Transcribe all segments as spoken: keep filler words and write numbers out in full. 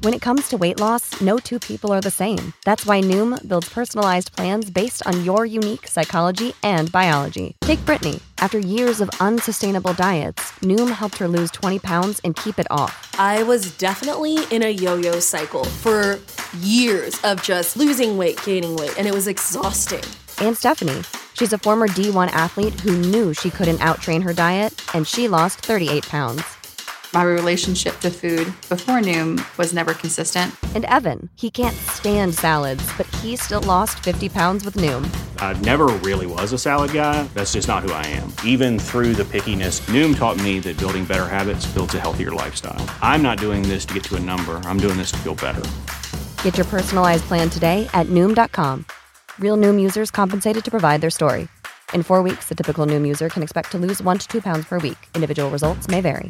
When it comes to weight loss, no two people are the same. That's why Noom builds personalized plans based on your unique psychology and biology. Take Brittany. After years of unsustainable diets, Noom helped her lose twenty pounds and keep it off. I was definitely in a yo-yo cycle for years of just losing weight, gaining weight, and it was exhausting. And Stephanie. She's a former D one athlete who knew she couldn't out-train her diet, and she lost thirty-eight pounds. My relationship to food before Noom was never consistent. And Evan, he can't stand salads, but he still lost fifty pounds with Noom. I never really was a salad guy. That's just not who I am. Even through the pickiness, Noom taught me that building better habits builds a healthier lifestyle. I'm not doing this to get to a number. I'm doing this to feel better. Get your personalized plan today at Noom dot com. Real Noom users compensated to provide their story. In four weeks, the typical Noom user can expect to lose one to two pounds per week. Individual results may vary.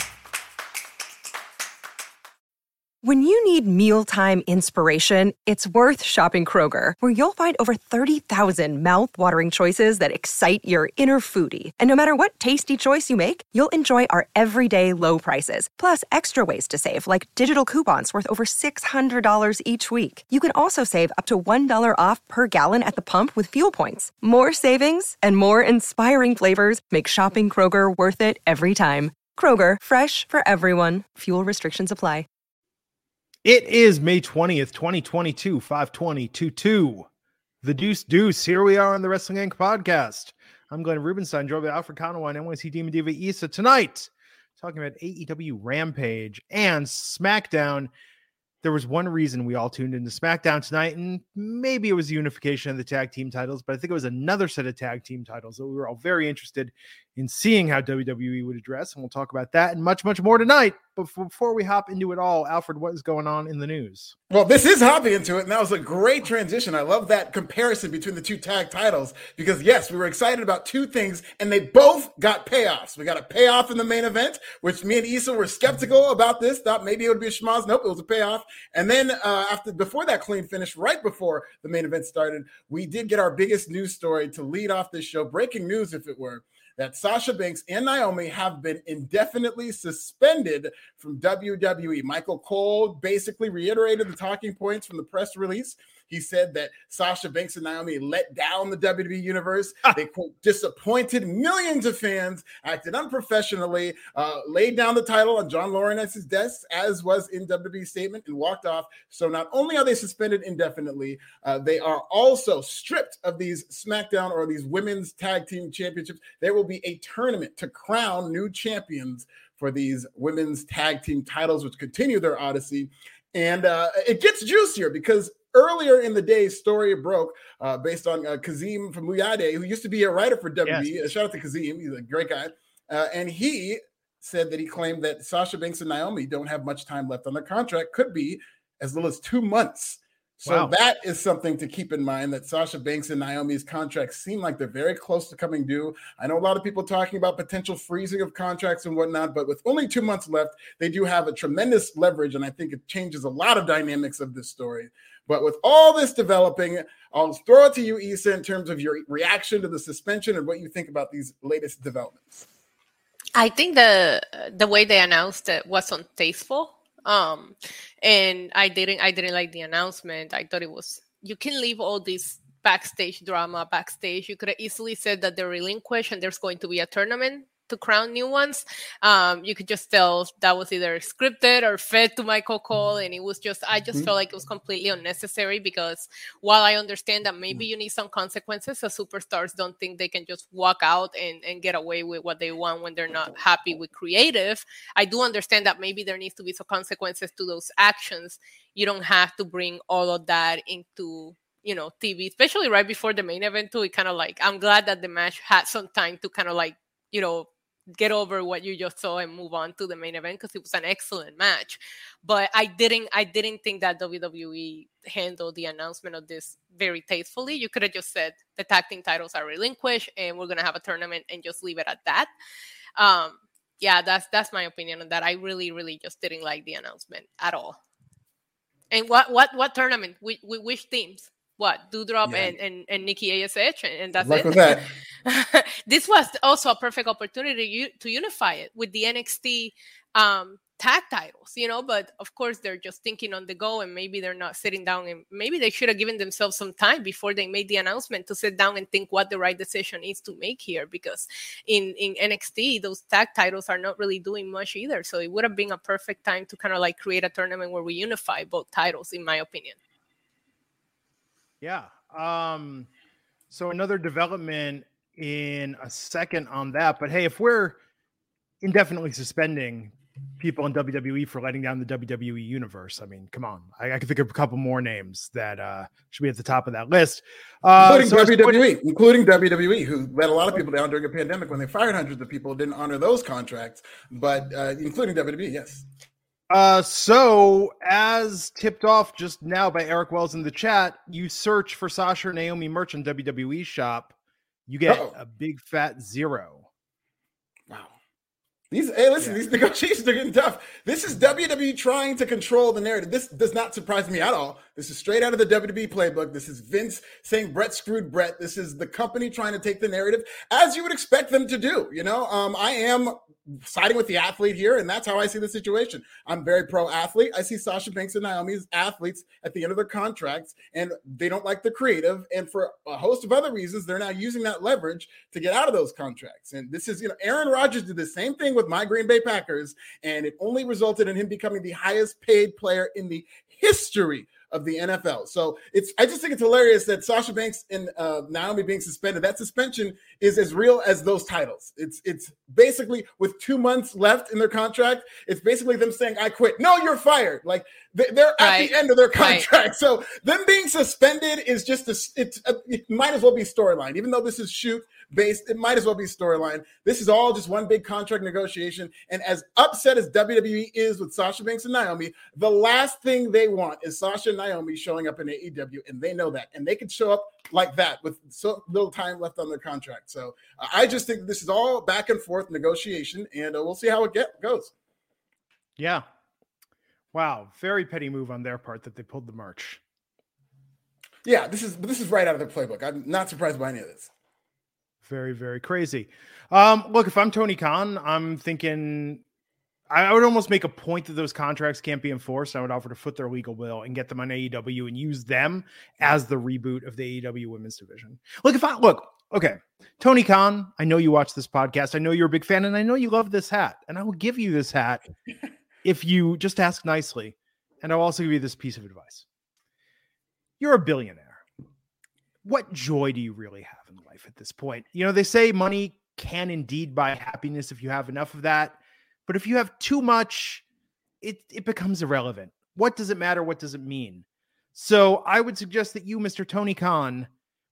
When you need mealtime inspiration, it's worth shopping Kroger, where you'll find over thirty thousand mouth-watering choices that excite your inner foodie. And no matter what tasty choice you make, you'll enjoy our everyday low prices, plus extra ways to save, like digital coupons worth over six hundred dollars each week. You can also save up to one dollar off per gallon at the pump with fuel points. More savings and more inspiring flavors make shopping Kroger worth it every time. Kroger, fresh for everyone. Fuel restrictions apply. It is May twentieth, twenty twenty-two, five twenty, twenty-two. The Deuce Deuce. Here we are on the Wrestling Inc podcast. I'm Glenn Rubenstein, joined by Alfred Konuwa and N Y C Demon Diva Issa. Tonight, talking about A E W Rampage and SmackDown. There was one reason we all tuned into SmackDown tonight, and maybe it was the unification of the tag team titles, but I think it was another set of tag team titles that we were all very interested in seeing how W W E would address, and we'll talk about that and much, much more tonight. But before we hop into it all, Alfred, what is going on in the news? Well, this is hopping into it, and that was a great transition. I love that comparison between the two tag titles because, yes, we were excited about two things, and they both got payoffs. We got a payoff in the main event, which me and Issa were skeptical about this, thought maybe it would be a schmoz. Nope, it was a payoff. And then uh, after before that clean finish, right before the main event started, we did get our biggest news story to lead off this show, breaking news if it were, that Sasha Banks and Naomi have been indefinitely suspended from W W E. Michael Cole basically reiterated the talking points from the press release. He said that Sasha Banks and Naomi let down the W W E universe. Ah. They, quote, disappointed millions of fans, acted unprofessionally, uh, laid down the title on John Laurinaitis' desk, as was in W W E's statement, and walked off. So not only are they suspended indefinitely, uh, they are also stripped of these SmackDown or these women's tag team championships. There will be a tournament to crown new champions for these women's tag team titles, which continue their odyssey. And uh, it gets juicier because earlier in the day, story broke uh, based on uh, Kazim from Muyade, who used to be a writer for W W E. Yes. Uh, shout out to Kazim. He's a great guy. Uh, and he said that he claimed that Sasha Banks and Naomi don't have much time left on their contract, could be as little as two months. So wow. That is something to keep in mind, that Sasha Banks and Naomi's contracts seem like they're very close to coming due. I know a lot of people talking about potential freezing of contracts and whatnot, but with only two months left, they do have a tremendous leverage, and I think it changes a lot of dynamics of this story. But with all this developing, I'll throw it to you, Issa, in terms of your reaction to the suspension and what you think about these latest developments. I think the the way they announced it was untasteful. Um, and I didn't, I didn't like the announcement. I thought it was, you can leave all this backstage drama backstage. You could have easily said that they're relinquished and there's going to be a tournament to crown new ones. Um, you could just tell that was either scripted or fed to Michael Cole. And it was just, I just mm-hmm. felt like it was completely unnecessary because while I understand that maybe you need some consequences, the superstars don't think they can just walk out and, and get away with what they want when they're not happy with creative. I do understand that maybe there needs to be some consequences to those actions. You don't have to bring all of that into, you know, T V, especially right before the main event too. It kind of like, I'm glad that the match had some time to kind of like, you know, get over what you just saw and move on to the main event because it was an excellent match. But I didn't I didn't think that W W E handled the announcement of this very tastefully. You could have just said the tag team titles are relinquished and we're going to have a tournament and just leave it at that. Um, yeah, that's that's my opinion on that. I really, really just didn't like the announcement at all. And what what what tournament? Which, which teams? What, Doudrop yeah. and, and, and Nikki A S H, and, and that's Luck it. With that. This was also a perfect opportunity to unify it with the N X T um, tag titles, you know, but of course they're just thinking on the go, and maybe they're not sitting down, and maybe they should have given themselves some time before they made the announcement to sit down and think what the right decision is to make here, because in, in N X T, those tag titles are not really doing much either. So it would have been a perfect time to kind of like create a tournament where we unify both titles, in my opinion. Yeah. Um, so another development in a second on that, but hey, if we're indefinitely suspending people in W W E for letting down the W W E universe, I mean, come on, I, I can think of a couple more names that uh, should be at the top of that list, uh, including so W W E, including W W E, who let a lot of people down during a pandemic when they fired hundreds of people, didn't honor those contracts, but uh, including W W E, yes. Uh, so as tipped off just now by Eric Wells in the chat, you search for Sasha or Naomi merch on W W E shop, you get Uh-oh. a big fat zero. Wow. These, hey, listen, yeah. these negotiations are getting tough. This is W W E trying to control the narrative. This does not surprise me at all. This is straight out of the W W E playbook. This is Vince saying Brett screwed Brett. This is the company trying to take the narrative as you would expect them to do. You know, um, I am siding with the athlete here, and that's how I see the situation. I'm very pro athlete. I see Sasha Banks and Naomi as athletes at the end of their contracts, and they don't like the creative. And for a host of other reasons, they're now using that leverage to get out of those contracts. And this is, you know, Aaron Rodgers did the same thing with my Green Bay Packers, and it only resulted in him becoming the highest paid player in the history of the N F L. So it's, I just think it's hilarious that Sasha Banks and uh, Naomi being suspended, that suspension is as real as those titles. It's, it's basically with two months left in their contract, it's basically them saying, I quit. No, you're fired. Like they're at right. the end of their contract. Right. So them being suspended is just, a, it's a, it might as well be storyline, even though this is shoot based, it might as well be storyline. This is all just one big contract negotiation. And as upset as W W E is with Sasha Banks and Naomi, the last thing they want is Sasha and Naomi showing up in A E W, and they know that. And they can show up like that with so little time left on their contract. So uh, I just think this is all back and forth negotiation, and uh, we'll see how it get, goes. Yeah. Wow. Very petty move on their part that they pulled the merch. Yeah, this is this is right out of their playbook. I'm not surprised by any of this. Very, very crazy. Um, look, if I'm Tony Khan, I'm thinking I, I would almost make a point that those contracts can't be enforced. I would offer to foot their legal bill and get them on A E W and use them as the reboot of the A E W women's division. Look, if I look, okay, Tony Khan, I know you watch this podcast. I know you're a big fan, and I know you love this hat, and I will give you this hat if you just ask nicely. And I'll also give you this piece of advice. You're a billionaire. What joy do you really have in life at this point? You know, they say money can indeed buy happiness if you have enough of that. But if you have too much, it, it becomes irrelevant. What does it matter? What does it mean? So I would suggest that you, Mister Tony Khan,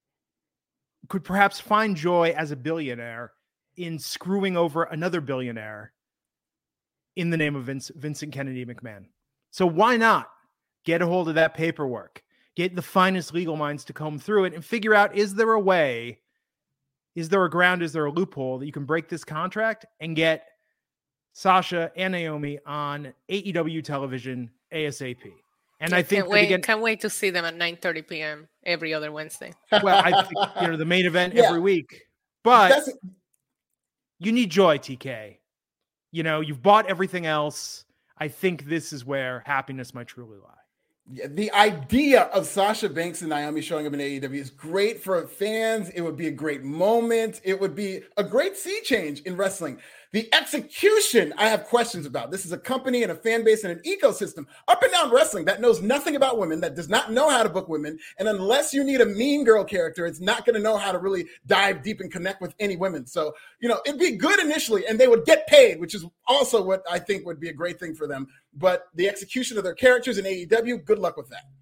could perhaps find joy as a billionaire in screwing over another billionaire in the name of Vince, Vincent Kennedy McMahon. So why not get a hold of that paperwork? Get the finest legal minds to comb through it and figure out, is there a way, is there a ground, is there a loophole that you can break this contract and get Sasha and Naomi on A E W television ASAP? And yeah, I think can't wait, again, can't wait to see them at nine thirty p.m. every other Wednesday. Well, I think, you know, the main event yeah. every week, but That's... you need joy, T K. You know, you've bought everything else. I think this is where happiness might truly lie. Yeah, the idea of Sasha Banks and Naomi showing up in A E W is great for fans. It would be a great moment. It would be a great sea change in wrestling. The execution, I have questions about. This is a company and a fan base and an ecosystem up and down wrestling that knows nothing about women, that does not know how to book women. And unless you need a mean girl character, it's not going to know how to really dive deep and connect with any women. So, you know, it'd be good initially, and they would get paid, which is also what I think would be a great thing for them. But the execution of their characters in A E W, good luck with that.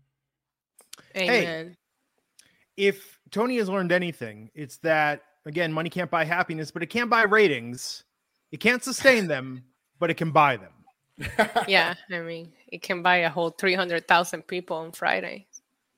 Amen. Hey, if Tony has learned anything, it's that, again, money can't buy happiness, but it can buy ratings. It can't sustain them, but it can buy them. Yeah, I mean, it can buy a whole three hundred thousand people on Friday.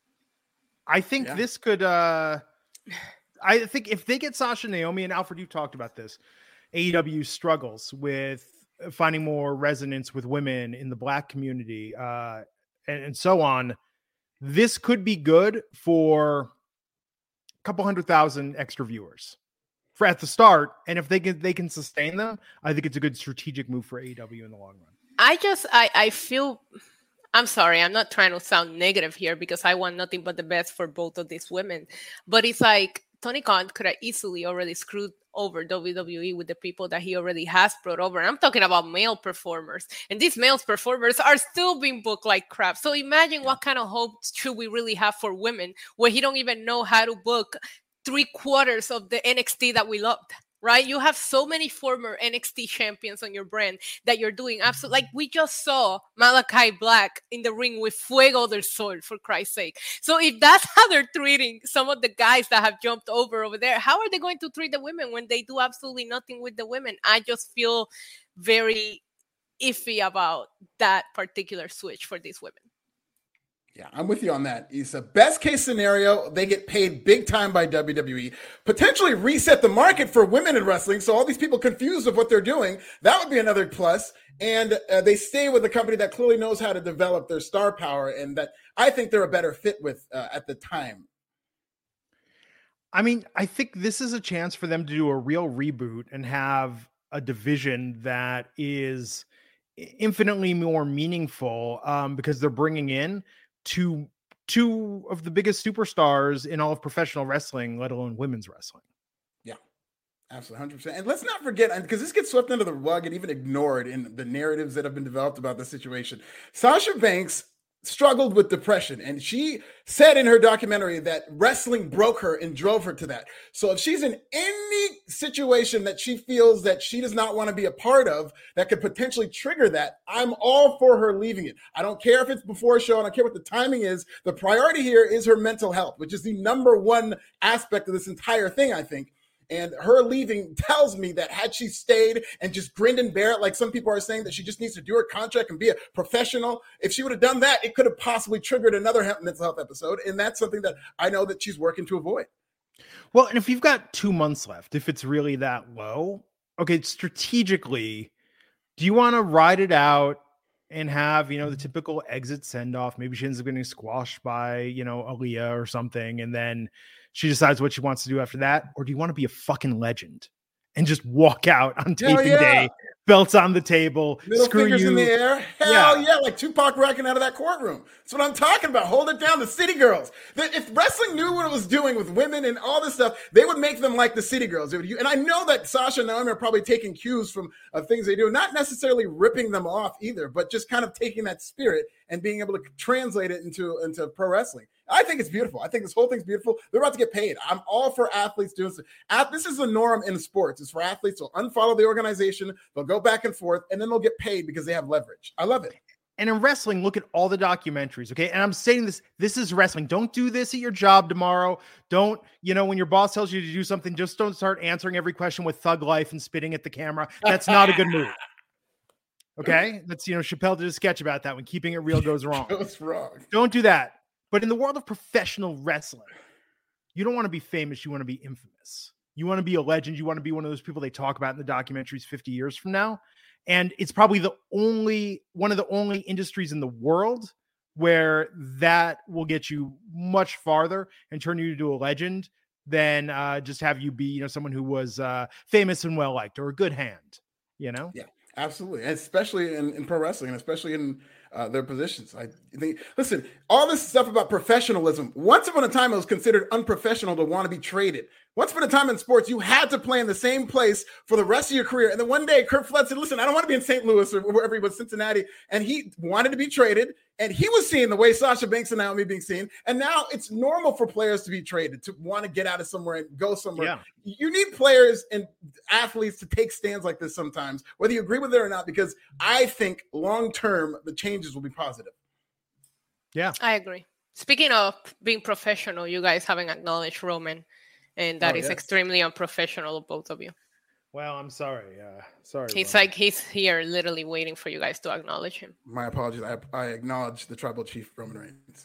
I think yeah. this could, uh, I think if they get Sasha, Naomi, and Alfred, you've talked about this, A E W struggles with finding more resonance with women in the Black community, uh, and, and so on. This could be good for a couple hundred thousand extra viewers for at the start. And if they can, they can sustain them, I think it's a good strategic move for A E W in the long run. I just, I, I feel, I'm sorry, I'm not trying to sound negative here because I want nothing but the best for both of these women. But it's like Tony Khan could have easily already screwed over W W E with the people that he already has brought over. And I'm talking about male performers. And these male performers are still being booked like crap. So imagine what kind of hope should we really have for women where he don't even know how to book three quarters of the N X T that we loved. Right? You have so many former N X T champions on your brand that you're doing absolutely. Like we just saw Malachi Black in the ring with Fuego del Sol, for Christ's sake. So if that's how they're treating some of the guys that have jumped over over there, how are they going to treat the women when they do absolutely nothing with the women? I just feel very iffy about that particular switch for these women. Yeah, I'm with you on that, Issa. Best case scenario, they get paid big time by W W E, potentially reset the market for women in wrestling. So all these people confused of what they're doing, that would be another plus. And uh, they stay with a company that clearly knows how to develop their star power and that I think they're a better fit with uh, at the time. I mean, I think this is a chance for them to do a real reboot and have a division that is infinitely more meaningful um, because they're bringing in two two of the biggest superstars in all of professional wrestling, let alone women's wrestling. Yeah, absolutely, one hundred percent. And let's not forget, because this gets swept under the rug and even ignored in the narratives that have been developed about the situation. Sasha Banks struggled with depression, and she said in her documentary that wrestling broke her and drove her to that. So if she's in any situation that she feels that she does not want to be a part of that could potentially trigger that, I'm all for her leaving it. I don't care if it's before a show. I don't care what the timing is. The priority here is her mental health, which is the number one aspect of this entire thing, I think. And her leaving tells me that had she stayed and just grinned and bear it, like some people are saying that she just needs to do her contract and be a professional, if she would have done that, it could have possibly triggered another mental health episode. And that's something that I know that she's working to avoid. Well, and if you've got two months left, if it's really that low, okay, strategically, do you want to ride it out and have, you know, the typical exit send off? Maybe she ends up getting squashed by, you know, Aaliyah or something. And then she decides what she wants to do after that. Or do you want to be a fucking legend and just walk out on taping yeah. day, belts on the table, middle screw fingers you. in the air? Hell yeah. yeah, like Tupac rocking out of that courtroom. That's what I'm talking about. Hold it down, the City Girls. The, if wrestling knew what it was doing with women and all this stuff, they would make them like the City Girls. Would, and I know that Sasha and Naomi are probably taking cues from uh, things they do, not necessarily ripping them off either, but just kind of taking that spirit and being able to translate it into, into pro wrestling. I think it's beautiful. I think this whole thing's beautiful. They're about to get paid. I'm all for athletes doing this. This is the norm in sports. It's for athletes. They'll unfollow the organization. They'll go back and forth, and then they'll get paid because they have leverage. I love it. And in wrestling, look at all the documentaries, okay? And I'm saying this, this is wrestling. Don't do this at your job tomorrow. Don't, you know, when your boss tells you to do something, just don't start answering every question with thug life and spitting at the camera. That's not a good move. Okay? That's, you know, Chappelle did a sketch about that when keeping it real goes wrong. Goes wrong. Don't do that. But in the world of professional wrestling, you don't want to be famous. You want to be infamous. You want to be a legend. You want to be one of those people they talk about in the documentaries fifty years from now. And it's probably the only, one of the only industries in the world where that will get you much farther and turn you into a legend than uh, just have you be, you know, someone who was uh, famous and well-liked or a good hand, you know? Yeah, absolutely. And especially in, in pro wrestling, and especially in uh, their positions. I think, listen, all this stuff about professionalism, once upon a time, it was considered unprofessional to want to be traded. Once upon a time in sports, you had to play in the same place for the rest of your career. And then one day, Curt Flood said, listen, I don't want to be in Saint Louis or wherever he was, Cincinnati. And he wanted to be traded. And he was seeing the way Sasha Banks and Naomi being seen. And now it's normal for players to be traded, to want to get out of somewhere and go somewhere. Yeah. You need players and athletes to take stands like this sometimes, whether you agree with it or not, because I think long-term, the changes will be positive. Yeah, I agree. Speaking of being professional, you guys haven't acknowledged Roman. And that oh, is yes. extremely unprofessional of both of you. Well, I'm sorry. Uh, sorry. He's Roman. like, he's here literally waiting for you guys to acknowledge him. My apologies. I, I acknowledge the tribal chief, Roman Reigns.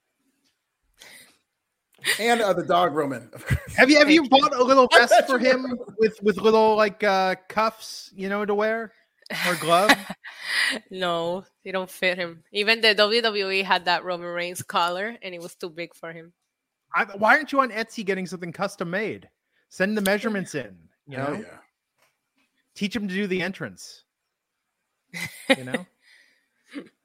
And uh, the dog, Roman. Have you have you bought a little vest for him with, with little like uh, cuffs, you know, to wear? Or gloves? No, they don't fit him. Even the W W E had that Roman Reigns collar, and it was too big for him. I, why aren't you on Etsy getting something custom made? Send the measurements in. You know, oh, yeah. Teach him to do the entrance. You know,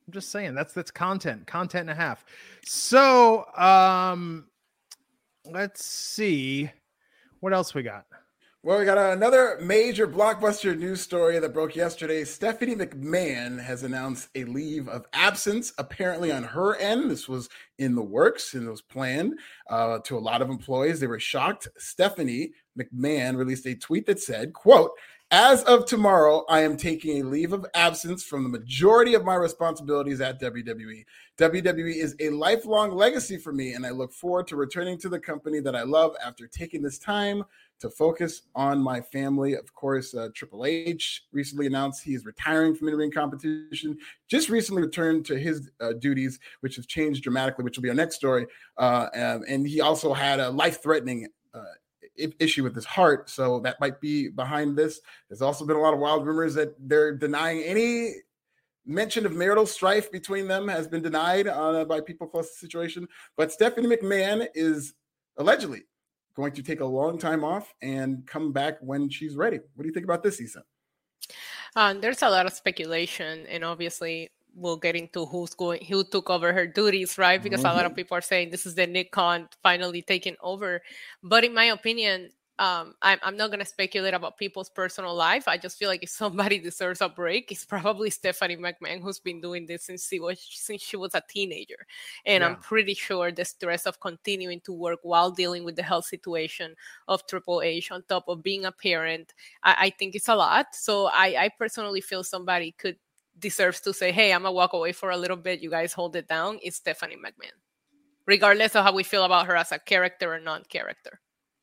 I'm just saying that's that's content, content and a half. So um, let's see what else we got. Well, we got another major blockbuster news story that broke yesterday. Stephanie McMahon has announced a leave of absence, apparently on her end. This was in the works and it was planned uh, to a lot of employees. They were shocked. Stephanie McMahon released a tweet that said, quote, "As of tomorrow, I am taking a leave of absence from the majority of my responsibilities at W W E. W W E is a lifelong legacy for me, and I look forward to returning to the company that I love after taking this time to focus on my family." Of course, uh, Triple H recently announced he is retiring from in-ring competition, just recently returned to his uh, duties, which have changed dramatically, which will be our next story. Uh, and, and he also had a life-threatening uh, issue with his heart, so that might be behind this. There's also been a lot of wild rumors that they're denying any mention of marital strife between them has been denied uh, by people close to the situation. But Stephanie McMahon is allegedly going to take a long time off and come back when she's ready. What do you think about this, Issa? Um, there's a lot of speculation, and obviously we'll get into who's going, who took over her duties, right? Because mm-hmm. a lot of people are saying this is the Nick Khan finally taking over. But in my opinion, um, I'm, I'm not going to speculate about people's personal life. I just feel like if somebody deserves a break, it's probably Stephanie McMahon, who's been doing this since she was, since she was a teenager. And yeah. I'm pretty sure the stress of continuing to work while dealing with the health situation of Triple H on top of being a parent, I, I think it's a lot. So I, I personally feel somebody could deserves to say, hey, I'm gonna walk away for a little bit, you guys hold it down. It's Stephanie McMahon, regardless of how we feel about her as a character or non-character.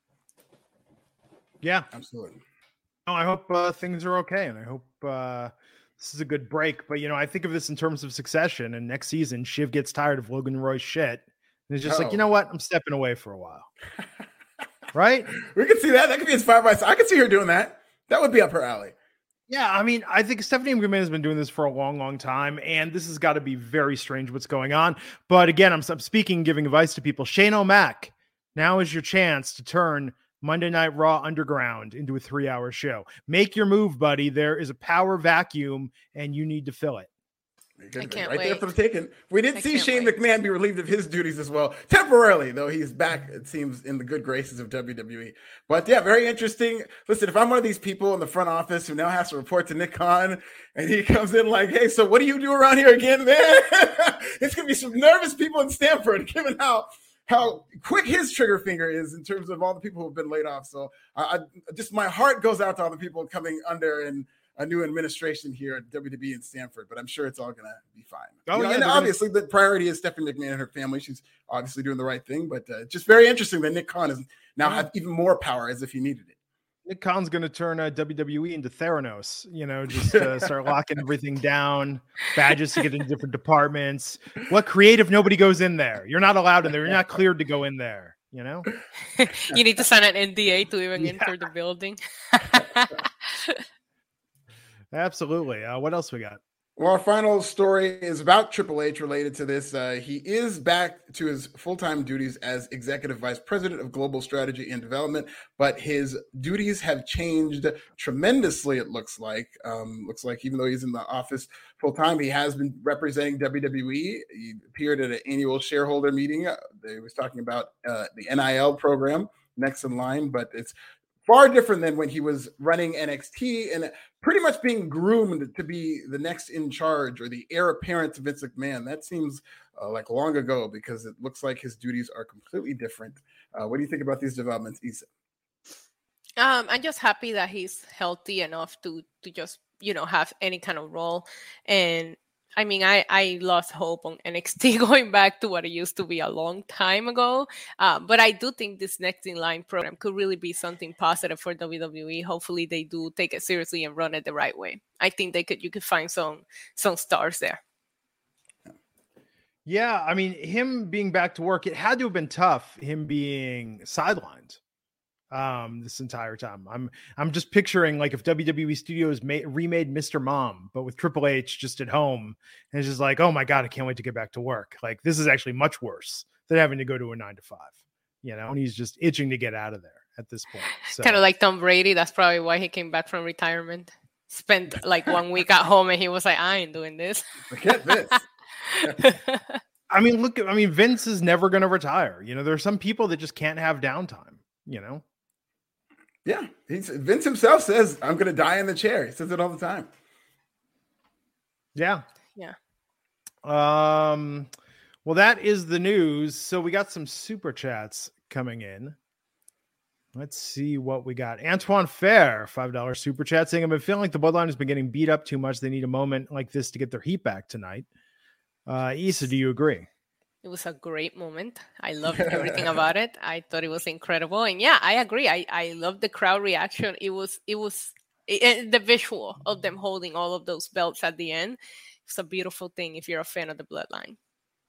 Yeah, absolutely. No, I hope uh, things are okay, and I hope uh, this is a good break. But you know, I think of this in terms of succession, and next season Shiv gets tired of Logan Roy's shit, and it's just oh. like, you know what, I'm stepping away for a while. Right? We could see that. That could be inspired by. I could see her doing that. That would be up her alley. Yeah, I mean, I think Stephanie McMahon has been doing this for a long, long time, and this has got to be very strange what's going on. But again, I'm, I'm speaking, giving advice to people. Shane O'Mac, now is your chance to turn Monday Night Raw Underground into a three-hour show. Make your move, buddy. There is a power vacuum, and you need to fill it. I can't right wait. there for the taking. We did I see Shane wait. McMahon be relieved of his duties as well, temporarily, though he's back, it seems, in the good graces of W W E. But yeah, very interesting. Listen, if I'm one of these people in the front office who now has to report to Nick Khan, and he comes in like, hey, so what do you do around here again, man? It's going to be some nervous people in Stamford, given how how quick his trigger finger is in terms of all the people who have been laid off. So I, I just, my heart goes out to all the people coming under and a new administration here at W W E in Stamford, but I'm sure it's all going to be fine. Oh, you know, yeah, and obviously gonna... the priority is Stephanie McMahon and her family. She's obviously doing the right thing, but uh, just very interesting that Nick Khan is now have even more power as if he needed it. Nick Khan's going to turn uh, W W E into Theranos, you know, just uh, start locking everything down, badges to get into different departments. What creative? Nobody goes in there. You're not allowed in there. You're not cleared to go in there, you know? You need to sign an N D A to even yeah. enter the building. Absolutely. Uh, what else we got? Well, our final story is about Triple H related to this. Uh, he is back to his full-time duties as Executive Vice President of Global Strategy and Development, but his duties have changed tremendously, it looks like. Um, looks like even though he's in the office full-time, he has been representing W W E. He appeared at an annual shareholder meeting. Uh, they was talking about uh, the N I L program, next in line, but it's far different than when he was running N X T and pretty much being groomed to be the next in charge or the heir apparent to Vince McMahon. That seems uh, like long ago because it looks like his duties are completely different. Uh, what do you think about these developments, Issa? Um, I'm just happy that he's healthy enough to to just, you know, have any kind of role. And I mean, I, I lost hope on N X T going back to what it used to be a long time ago. Um, but I do think this Next in Line program could really be something positive for W W E. Hopefully they do take it seriously and run it the right way. I think they could, you could find some, some stars there. Yeah. I mean, him being back to work, it had to have been tough, him being sidelined um this entire time. I'm I'm just picturing like if W W E Studios made remade Mister Mom, but with Triple H just at home, and it's just like, oh my god, I can't wait to get back to work. Like this is actually much worse than having to go to a nine to five, you know, and he's just itching to get out of there at this point. So kind of like Tom Brady. That's probably why he came back from retirement. Spent like one week at home and he was like, I ain't doing this. Forget this. I mean, look, I mean, Vince is never going to retire. You know, there are some people that just can't have downtime, you know? Yeah. He's, Vince himself says, I'm going to die in the chair. He says it all the time. Yeah. Yeah. Um, well, that is the news. So we got some super chats coming in. Let's see what we got. Antoine Fair, five dollars super chat saying, I've been feeling like the Bloodline has been getting beat up too much. They need a moment like this to get their heat back tonight. Uh, Issa, do you agree? It was a great moment. I loved everything about it. I thought it was incredible. And yeah, I agree. I, I loved the crowd reaction. It was, it was it, the visual of them holding all of those belts at the end. It's a beautiful thing if you're a fan of the Bloodline.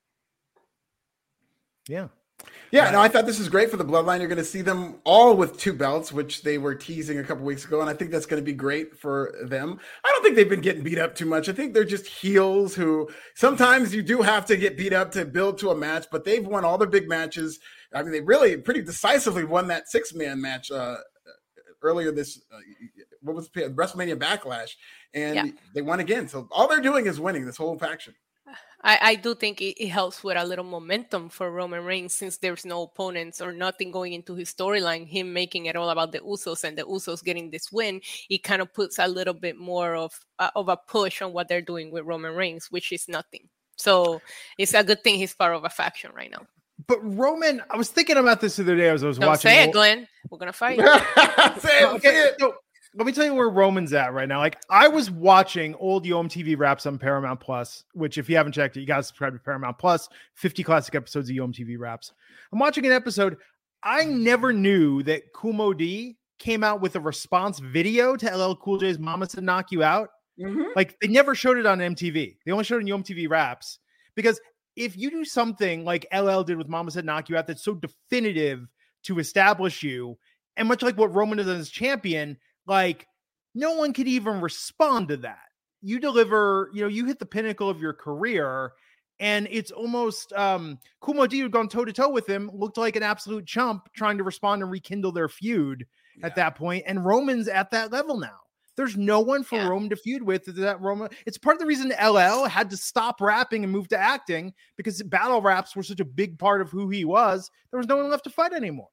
Yeah. Yeah, no, I thought this is great for the Bloodline. You're going to see them all with two belts, which they were teasing a couple weeks ago, and I think that's going to be great for them. I don't think they've been getting beat up too much. I think they're just heels who sometimes you do have to get beat up to build to a match, but they've won all their big matches. I mean, they really pretty decisively won that six-man match uh, earlier this, uh, what was it, WrestleMania Backlash, and yeah. they won again. So all they're doing is winning this whole faction. I, I do think it, it helps with a little momentum for Roman Reigns since there's no opponents or nothing going into his storyline. Him making it all about the Usos and the Usos getting this win, it kind of puts a little bit more of uh, of a push on what they're doing with Roman Reigns, which is nothing. So it's a good thing he's part of a faction right now. But Roman, I was thinking about this the other day as I was Don't watching. Say it, Glenn. We're gonna fight. say it, okay, say it. So, let me tell you where Roman's at right now. Like, I was watching old Yo M T V Raps on Paramount Plus, which if you haven't checked it, you got to subscribe to Paramount Plus, fifty classic episodes of Yo M T V Raps. I'm watching an episode. I never knew that Kumo D came out with a response video to L L Cool J's Mama Said Knock You Out. Mm-hmm. Like, they never showed it on M T V. They only showed it in Yo M T V Raps. Because if you do something like L L did with Mama Said Knock You Out that's so definitive to establish you, and much like what Roman does as champion, like, no one could even respond to that. You deliver, you know, you hit the pinnacle of your career, and it's almost um Kumo D, who'd gone toe to toe with him, looked like an absolute chump trying to respond and rekindle their feud yeah. at that point. And Roman's at that level now. There's no one for yeah. Roman to feud with. That Roman, it's part of the reason L L had to stop rapping and move to acting, because battle raps were such a big part of who he was. There was no one left to fight anymore.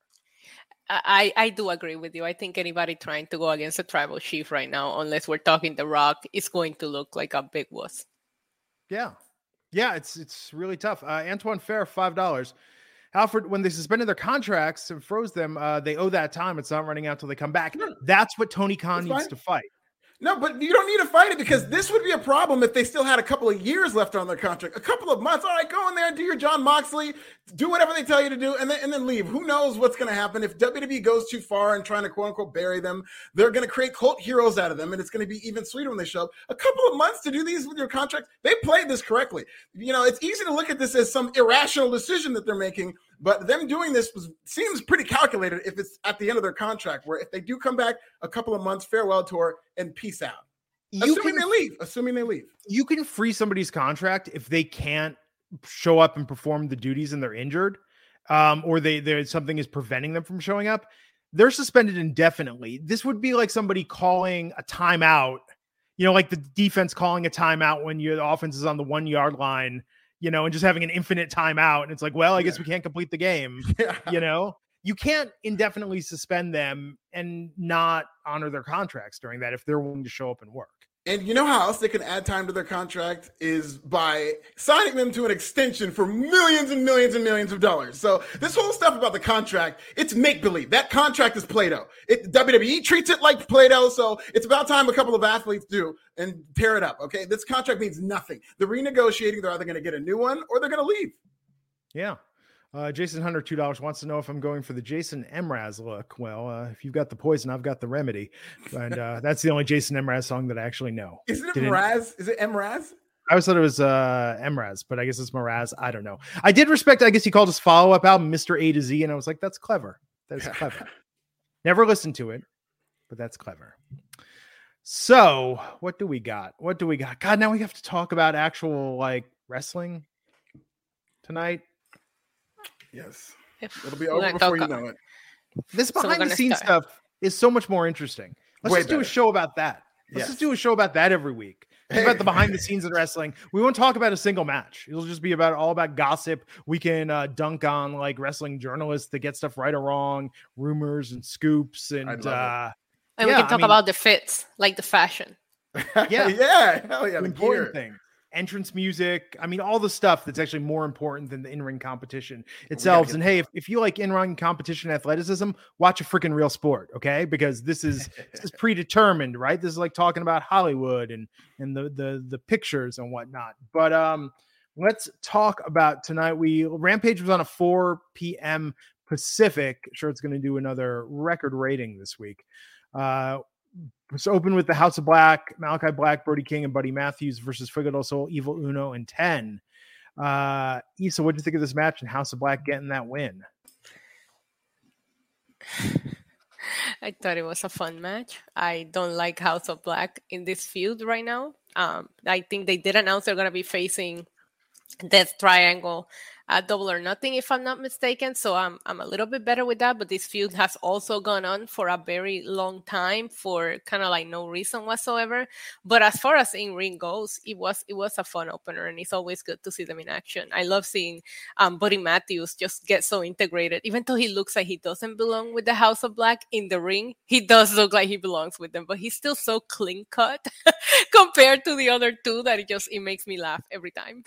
I, I do agree with you. I think anybody trying to go against a tribal chief right now, unless we're talking The Rock, is going to look like a big wuss. Yeah. Yeah, it's it's really tough. Uh, Antoine Fair, five dollars. Alfred, when they suspended their contracts and froze them, uh, they owe that time. It's not running out till they come back. That's what Tony Khan needs to fight. No, but you don't need to fight it, because this would be a problem if they still had a couple of years left on their contract. A couple of months. All right, go in there and do your John Moxley, do whatever they tell you to do, and then and then leave. Who knows what's going to happen if W W E goes too far and trying to quote unquote bury them? They're going to create cult heroes out of them, and it's going to be even sweeter when they show up. A couple of months to do these with your contract. They played this correctly. You know, it's easy to look at this as some irrational decision that they're making, but them doing this was, seems pretty calculated if it's at the end of their contract, where if they do come back a couple of months, farewell tour and peace out. You assuming can, they leave. Assuming they leave. You can free somebody's contract if they can't show up and perform the duties and they're injured, um, or they there's something is preventing them from showing up. They're suspended indefinitely. This would be like somebody calling a timeout, you know, like the defense calling a timeout when your offense is on the one yard line, you know, and just having an infinite timeout. And it's like, well, I yeah. guess we can't complete the game, yeah. you know. You can't indefinitely suspend them and not honor their contracts during that if they're willing to show up and work. And you know how else they can add time to their contract is by signing them to an extension for millions and millions and millions of dollars. So this whole stuff about the contract, it's make-believe. That contract is Play-Doh. It, W W E treats it like Play-Doh, so it's about time a couple of athletes do and tear it up, okay? This contract means nothing. The renegotiating, they're either going to get a new one or they're going to leave. Yeah. Uh, Jason Hunter, two dollars, wants to know if I'm going for the Jason Mraz look. Well, uh, if you've got the poison, I've got the remedy. And uh, that's the only Jason Mraz song that I actually know. Isn't it Didn't, Mraz? Is it Mraz? I always thought it was uh, Mraz, but I guess it's Mraz. I don't know. I did respect, I guess he called his follow-up album Mister A to Z, and I was like, that's clever. That's clever. Never listened to it, but that's clever. So what do we got? What do we got? God, now we have to talk about actual, like, wrestling tonight. Yes. If It'll be over before you know it. This behind so the scenes start. stuff is so much more interesting. Let's Way just better. do a show about that. Let's yes. just do a show about that every week. It's about the behind the scenes of wrestling. We won't talk about a single match. It'll just be about all about gossip. We can uh, dunk on like wrestling journalists that get stuff right or wrong, rumors and scoops, and uh, and yeah, we can talk I mean, about the fits, like the fashion. Yeah, yeah, hell yeah, the important gear. thing. Entrance music. I mean, all the stuff that's actually more important than the in-ring competition itself. And hey, if, if you like in-ring competition athleticism, watch a freaking real sport, okay? Because this is this is predetermined, right? This is like talking about Hollywood and and the the the pictures and whatnot. But um, let's talk about tonight. We Rampage was on a four p.m. Pacific. Sure, it's going to do another record rating this week. Uh, Let's open with the House of Black, Malachi Black, Brody King, and Buddy Matthews versus Fuego del Sol, Evil Uno, and ten. Uh, Issa, what did you think of this match and House of Black getting that win? I thought it was a fun match. I don't like House of Black in this feud right now. Um, I think they did announce they're going to be facing Death Triangle at Double or Nothing, if I'm not mistaken. So I'm I'm a little bit better with that. But this feud has also gone on for a very long time for kind of like no reason whatsoever. But as far as in ring goes, it was it was a fun opener, and it's always good to see them in action. I love seeing um, Buddy Matthews just get so integrated, even though he looks like he doesn't belong with the House of Black in the ring. He does look like he belongs with them, but he's still so clean cut compared to the other two that it just it makes me laugh every time.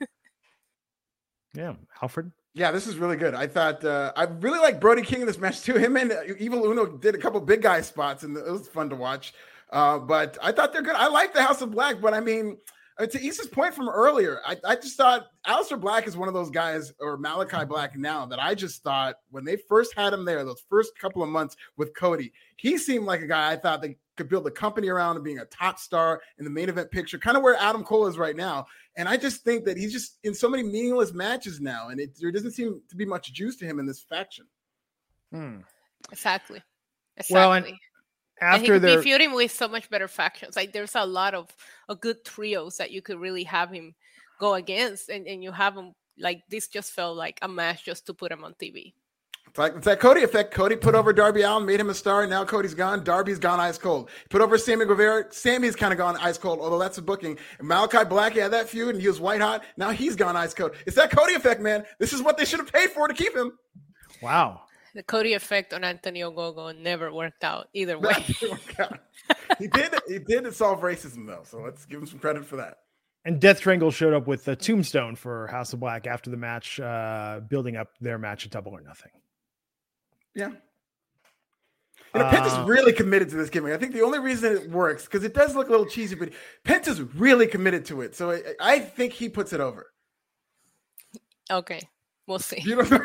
Yeah, Alfred. Yeah, this is really good. I thought uh, I really like Brody King in this match too. Him and Evil Uno did a couple big guy spots, and it was fun to watch. Uh, but I thought they're good. I like the House of Black, but I mean, uh, to Issa's point from earlier, I, I just thought Aleister Black is one of those guys, or Malachi Black now, that I just thought when they first had him there, those first couple of months with Cody, he seemed like a guy I thought they could build a company around and being a top star in the main event picture, kind of where Adam Cole is right now. And I just think that he's just in so many meaningless matches now, and it, there doesn't seem to be much juice to him in this faction. Hmm. Exactly. Exactly. Well, and after and he their could be feuding with so much better factions. Like there's a lot of a good trios that you could really have him go against, and, and you have him like this. Just felt like a match just to put him on T V. It's like it's that Cody effect. Cody put over Darby Allin, made him a star. Now Cody's gone. Darby's gone ice cold. Put over Sammy Guevara. Sammy's kind of gone ice cold, although that's a booking. And Malachi Black, he had that feud, and he was white hot. Now he's gone ice cold. It's that Cody effect, man. This is what they should have paid for to keep him. Wow. The Cody effect on Antonio Gogo never worked out either way. he did. He did solve racism though, so let's give him some credit for that. And Death Triangle showed up with a tombstone for House of Black after the match, uh, building up their match at Double or Nothing. Yeah. You know, Penta's uh, really committed to this gimmick. I think the only reason it works, because it does look a little cheesy, but Penta's really committed to it. So I, I think he puts it over. Okay. We'll see. You know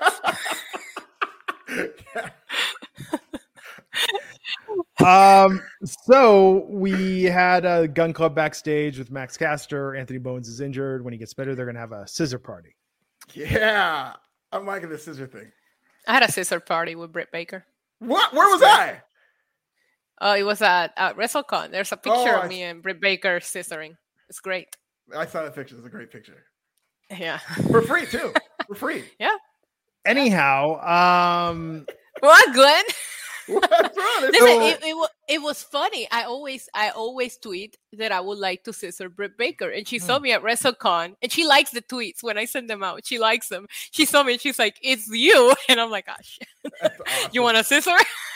um, so we had a Gun Club backstage with Max Caster. Anthony Bowens is injured. When he gets better, they're going to have a scissor party. Yeah. I'm liking the scissor thing. I had a scissor party with Britt Baker. What? Where was I? Oh, it was at, at WrestleCon. There's a picture oh, of I... me and Britt Baker scissoring. It's great. I saw that picture. It's a great picture. Yeah. For free, too. For free. Yeah. Anyhow, um... What, Glenn? What's wrong? Listen, so... it, it, it was funny. I always I always tweet that I would like to scissor Britt Baker. And she hmm. saw me at WrestleCon. And she likes the tweets when I send them out. She likes them. She saw me and she's like, it's you. And I'm like, gosh. Awesome. You want a scissor?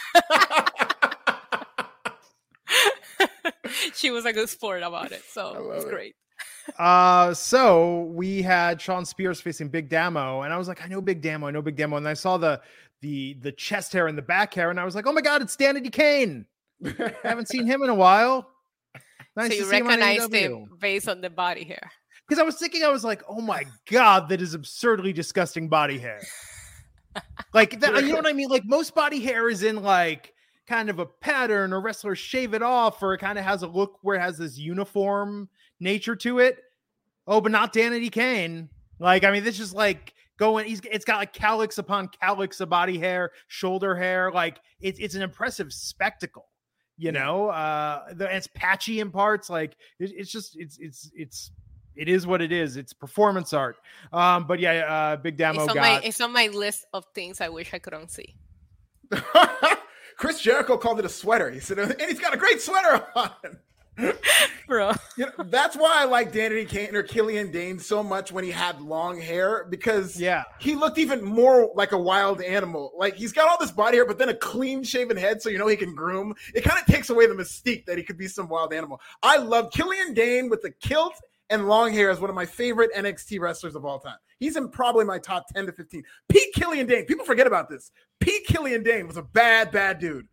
She was a good sport about it. So it was it. great. Uh, so we had Shawn Spears facing Big Damo. And I was like, I know Big Damo. I know Big Damo. And I saw the the the chest hair and the back hair. And I was like, oh my God, it's Danny Kane. I haven't seen him in a while. Nice so you to see recognized him, him based on the body hair. Because I was thinking, I was like, oh my God, that is absurdly disgusting body hair. Like, that, you know what I mean? Like, most body hair is in like kind of a pattern, or wrestlers shave it off, or it kind of has a look where it has this uniform nature to it. Oh, but not Danny Kane. Like, I mean, this is like going, he's it's got like calyx upon calyx of body hair, shoulder hair. Like, it's it's an impressive spectacle. You know, uh, the, it's patchy in parts. Like it, it's just, it's, it's, it's, it is what it is. It's performance art. Um, but yeah, uh, Big Damo it's on got. My, it's on my list of things I wish I could unsee. Chris Jericho called it a sweater. He said, and he's got a great sweater on. Bro. You know, that's why I like Danny Kane or Killian Dane so much when he had long hair, because yeah, he looked even more like a wild animal. Like, he's got all this body hair, but then a clean shaven head, so you know he can groom. It kind of takes away the mystique that he could be some wild animal. I love Killian Dane with the kilt and long hair is one of my favorite N X T wrestlers of all time. He's in probably my top ten to fifteen. Pete Killian Dane. People forget about this. Pete Killian Dane was a bad, bad dude.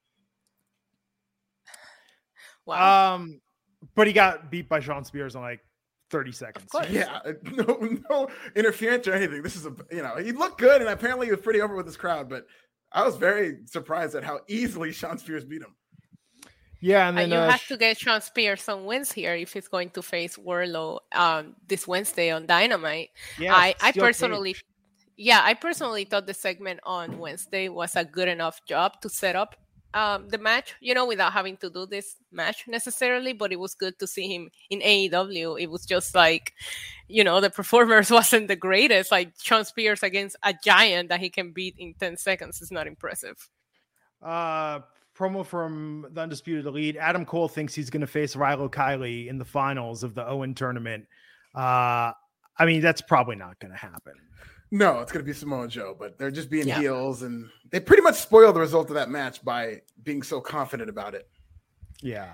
Wow. Um, but he got beat by Sean Spears in like thirty seconds. Yeah, no, no interference or anything. This is a, you know, he looked good, and apparently he was pretty over with his crowd. But I was very surprised at how easily Sean Spears beat him. Yeah, and then and you uh, have to get Sean Spears some wins here if he's going to face Wardlow um, this Wednesday on Dynamite. Yeah, I, I personally, cage. yeah, I personally thought the segment on Wednesday was a good enough job to set up um, the match, you know, without having to do this match necessarily. But it was good to see him in A E W. It was just like, you know, the performers wasn't the greatest. Like Sean Spears against a giant that he can beat in ten seconds is not impressive. Uh. Promo from the Undisputed Elite. Adam Cole thinks he's going to face Rilo Kiley in the finals of the Owen tournament. Uh, I mean, that's probably not going to happen. No, it's going to be Samoa Joe, but they're just being yeah. heels, and they pretty much spoiled the result of that match by being so confident about it. Yeah.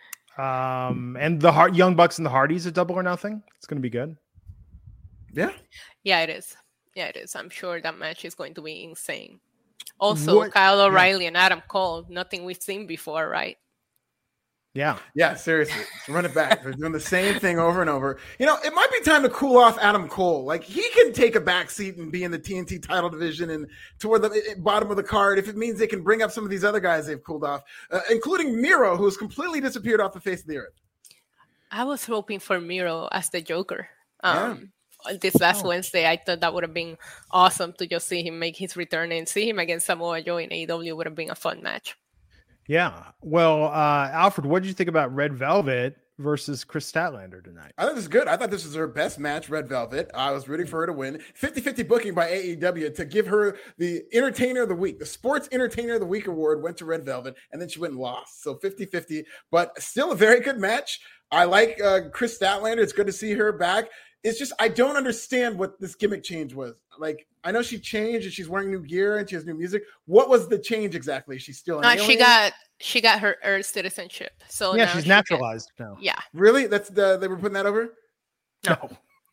Um, and the Hard- Young Bucks and the Hardys at Double or Nothing. It's going to be good. Yeah. Yeah, it is. Yeah, it is. I'm sure that match is going to be insane. Also, what? Kyle O'Reilly yeah. and Adam Cole, nothing we've seen before, right? Yeah. Yeah, seriously. Run it back. They're doing the same thing over and over. You know, it might be time to cool off Adam Cole. Like, he can take a back seat and be in the T N T title division and toward the bottom of the card if it means they can bring up some of these other guys they've cooled off, uh, including Miro, who's completely disappeared off the face of the earth. I was hoping for Miro as the Joker. Um, Yeah. This last Oh. Wednesday, I thought that would have been awesome to just see him make his return, and see him against Samoa Joe in A E W would have been a fun match. Yeah. Well, uh, Alfred, what did you think about Red Velvet versus Chris Statlander tonight? I thought this was good. I thought this was her best match, Red Velvet. I was rooting for her to win. fifty-fifty booking by A E W to give her the Entertainer of the Week. The Sports Entertainer of the Week award went to Red Velvet, and then she went and lost. So fifty-fifty, but still a very good match. I like uh, Chris Statlander. It's good to see her back. It's just, I don't understand what this gimmick change was. Like, I know she changed and she's wearing new gear and she has new music. What was the change exactly? She's still an No, alien? she got she got her Earth citizenship. So yeah, now she's she naturalized now. Can, yeah. Really? That's the, they were putting that over? No. No.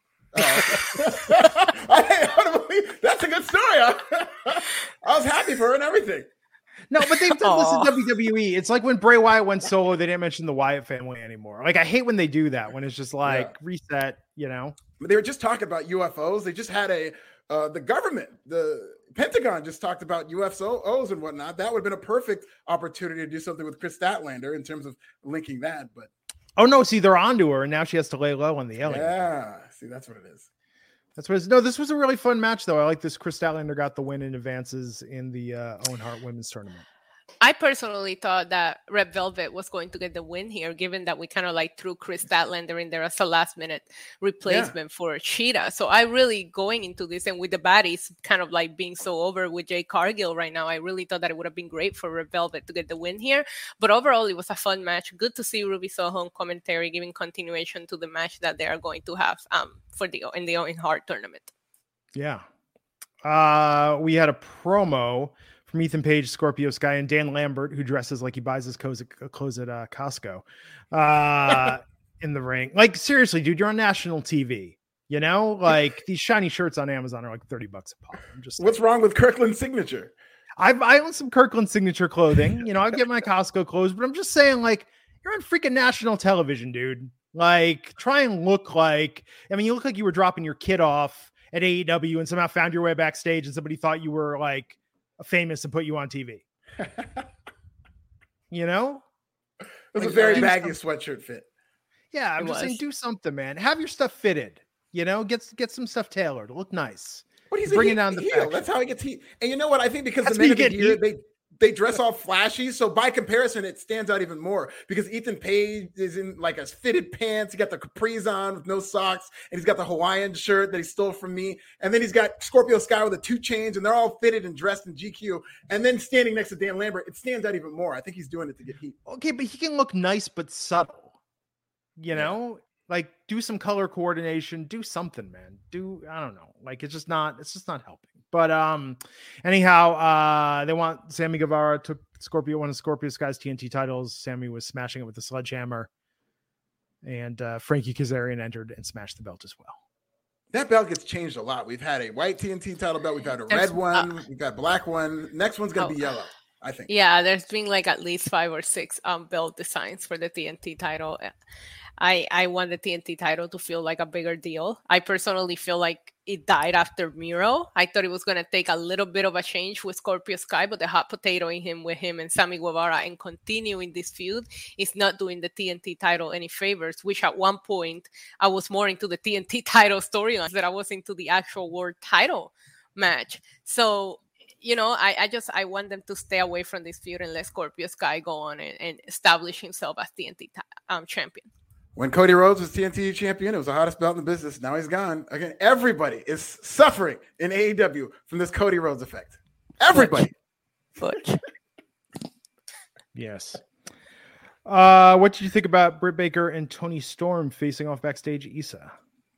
Oh. I don't believe, that's a good story. I, I was happy for her and everything. No, but they've done this in W W E. It's like when Bray Wyatt went solo, they didn't mention the Wyatt family anymore. Like, I hate when they do that, when it's just like yeah. reset, you know? They were just talking about U F Os. They just had a, uh, the government, the Pentagon just talked about U F Os and whatnot. That would have been a perfect opportunity to do something with Chris Statlander in terms of linking that. But oh, no, see, they're onto her, and now she has to lay low on the alien. Yeah, see, that's what it is. That's what it's, no, this was a really fun match, though. I like this. Chris Statlander got the win in advances in the uh, Owen Hart Women's Tournament. I personally thought that Red Velvet was going to get the win here, given that we kind of like threw Chris Statlander in there as a last minute replacement yeah. for Cheetah. So I really, going into this, and with the baddies kind of like being so over with Jade Cargill right now, I really thought that it would have been great for Red Velvet to get the win here. But overall, it was a fun match. Good to see Ruby Soho on commentary, giving continuation to the match that they are going to have um, for the in the Owen Hart tournament. Yeah. Uh, we had a promo from Ethan Page, Scorpio Sky, and Dan Lambert, who dresses like he buys his clothes at, clothes at uh, Costco uh, in the ring. Like, seriously, dude, you're on national T V. You know, like these shiny shirts on Amazon are like thirty bucks a pop. I'm just what's wrong with Kirkland Signature? I've, I own some Kirkland Signature clothing. You know, I get my Costco clothes, but I'm just saying, like, you're on freaking national television, dude. Like, try and look like, I mean, you look like you were dropping your kid off at A E W and somehow found your way backstage and somebody thought you were like famous and put you on T V. You know? It was like, a very baggy something. sweatshirt fit. Yeah, I'm it just was. saying, do something, man. Have your stuff fitted. You know, get get some stuff tailored. Look nice. But he's bringing a down the heel. faction. That's how he gets heat. And you know what? I think because That's the men of how the you year, get they they dress all flashy. So by comparison, it stands out even more because Ethan Page is in like a fitted pants. He got the capris on with no socks, and he's got the Hawaiian shirt that he stole from me. And then he's got Scorpio Sky with the two chains, and they're all fitted and dressed in G Q. And then standing next to Dan Lambert, it stands out even more. I think he's doing it to get heat. Okay, but he can look nice but subtle. You know, like do some color coordination, do something, man. Do I don't know. Like it's just not. It's just not helping. But um, anyhow, uh, they want Sammy Guevara took Scorpio one of Scorpio Sky's T N T titles. Sammy was smashing it with the sledgehammer, and uh, Frankie Kazarian entered and smashed the belt as well. That belt gets changed a lot. We've had a white T N T title belt. We've had a red one. We've got a black one. Next one's going to oh, be yellow, I think. Yeah, there's been like at least five or six um, belt designs for the T N T title. I, I want the T N T title to feel like a bigger deal. I personally feel like it died after Miro. I thought it was going to take a little bit of a change with Scorpio Sky, but the hot potato in him with him and Sammy Guevara and continuing this feud is not doing the T N T title any favors, which at one point I was more into the T N T title storylines than I was into the actual world title match. So, you know, I, I just, I want them to stay away from this feud and let Scorpio Sky go on and, and establish himself as T N T um, champion. When Cody Rhodes was T N T champion, it was the hottest belt in the business. Now he's gone. Again, everybody is suffering in A E W from this Cody Rhodes effect. Everybody. Butch. Yes. Uh, what did you think about Britt Baker and Toni Storm facing off backstage Issa?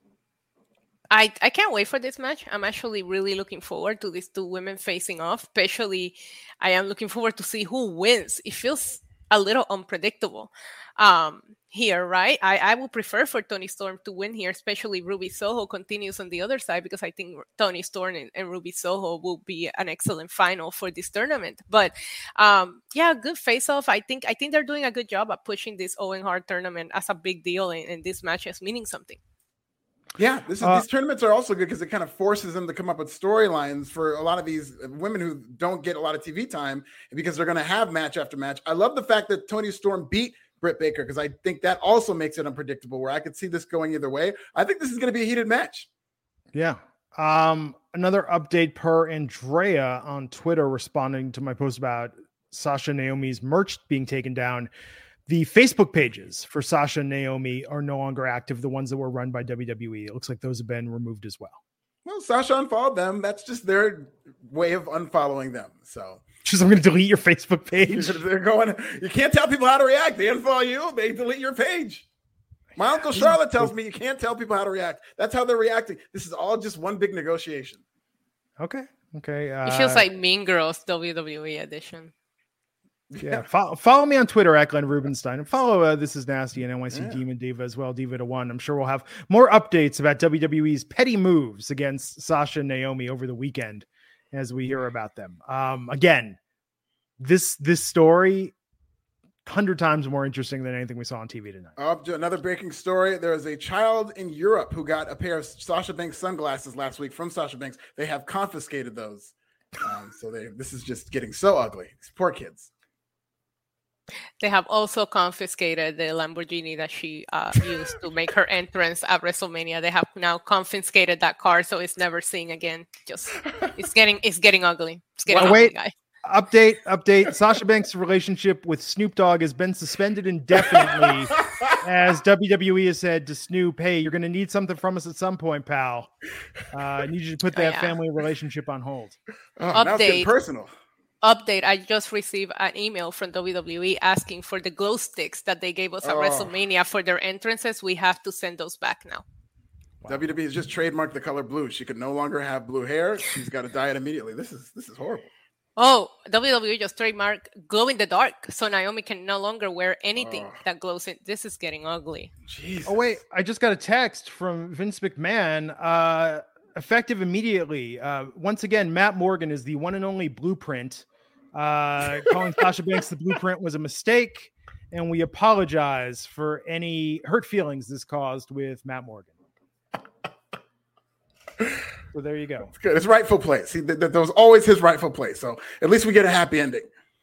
I, I can't wait for this match. I'm actually really looking forward to these two women facing off. Especially, I am looking forward to see who wins. It feels a little unpredictable um, here, right? I, I would prefer for Toni Storm to win here, especially Ruby Soho continues on the other side, because I think Toni Storm and, and Ruby Soho will be an excellent final for this tournament. But um, yeah, good face-off. I think I think they're doing a good job at pushing this Owen Hart tournament as a big deal, and, and this match is meaning something. Yeah, this is, uh, these tournaments are also good because it kind of forces them to come up with storylines for a lot of these women who don't get a lot of T V time because they're going to have match after match. I love the fact that Toni Storm beat Britt Baker because I think that also makes it unpredictable, where I could see this going either way. I think this is going to be a heated match. Yeah. Um, another update per Andrea on Twitter responding to my post about Sasha Naomi's merch being taken down. The Facebook pages for Sasha and Naomi are no longer active, the ones that were run by W W E. It looks like those have been removed as well. Well, Sasha unfollowed them. That's just their way of unfollowing them. So just I'm going to delete your Facebook page. They're going, you can't tell people how to react. They unfollow you, they delete your page. My Uncle Charlotte tells me you can't tell people how to react. That's how they're reacting. This is all just one big negotiation. Okay. Okay. Uh, it feels like Mean Girls W W E edition. Yeah, follow, follow me on Twitter at Glenn Rubenstein, and follow uh, This Is Nasty and N Y C yeah. Demon Diva as well, Diva to One. I'm sure we'll have more updates about W W E's petty moves against Sasha and Naomi over the weekend as we hear about them. Um, again, this this story, hundred times more interesting than anything we saw on T V tonight. Up to another breaking story. There is a child in Europe who got a pair of Sasha Banks sunglasses last week from Sasha Banks. They have confiscated those. Um, so they this is just getting so ugly. These poor kids. They have also confiscated the Lamborghini that she uh, used to make her entrance at WrestleMania. They have now confiscated that car, so it's never seen again. Just it's getting it's getting ugly. It's getting well, ugly, wait. guy. Update, update. Sasha Banks' relationship with Snoop Dogg has been suspended indefinitely as W W E has said to Snoop, hey, you're going to need something from us at some point, pal. Uh, I need you to put that oh, yeah. family relationship on hold. Oh, update. Now it's getting personal. Update, I just received an email from W W E asking for the glow sticks that they gave us at oh. WrestleMania for their entrances. We have to send those back now. Wow. W W E has just trademarked the color blue. She could no longer have blue hair. She's got to dye it immediately. This is this is horrible. Oh, W W E just trademarked glow in the dark, so Naomi can no longer wear anything oh. that glows in. This is getting ugly. Jesus. Oh wait, I just got a text from Vince McMahon. Uh, effective immediately. Uh, once again, Matt Morgan is the one and only Blueprint. Uh, calling Sasha Banks the Blueprint was a mistake, and we apologize for any hurt feelings this caused with Matt Morgan. So there you go. It's good. It's rightful place. He, th- th- that was always his rightful place. So at least we get a happy ending.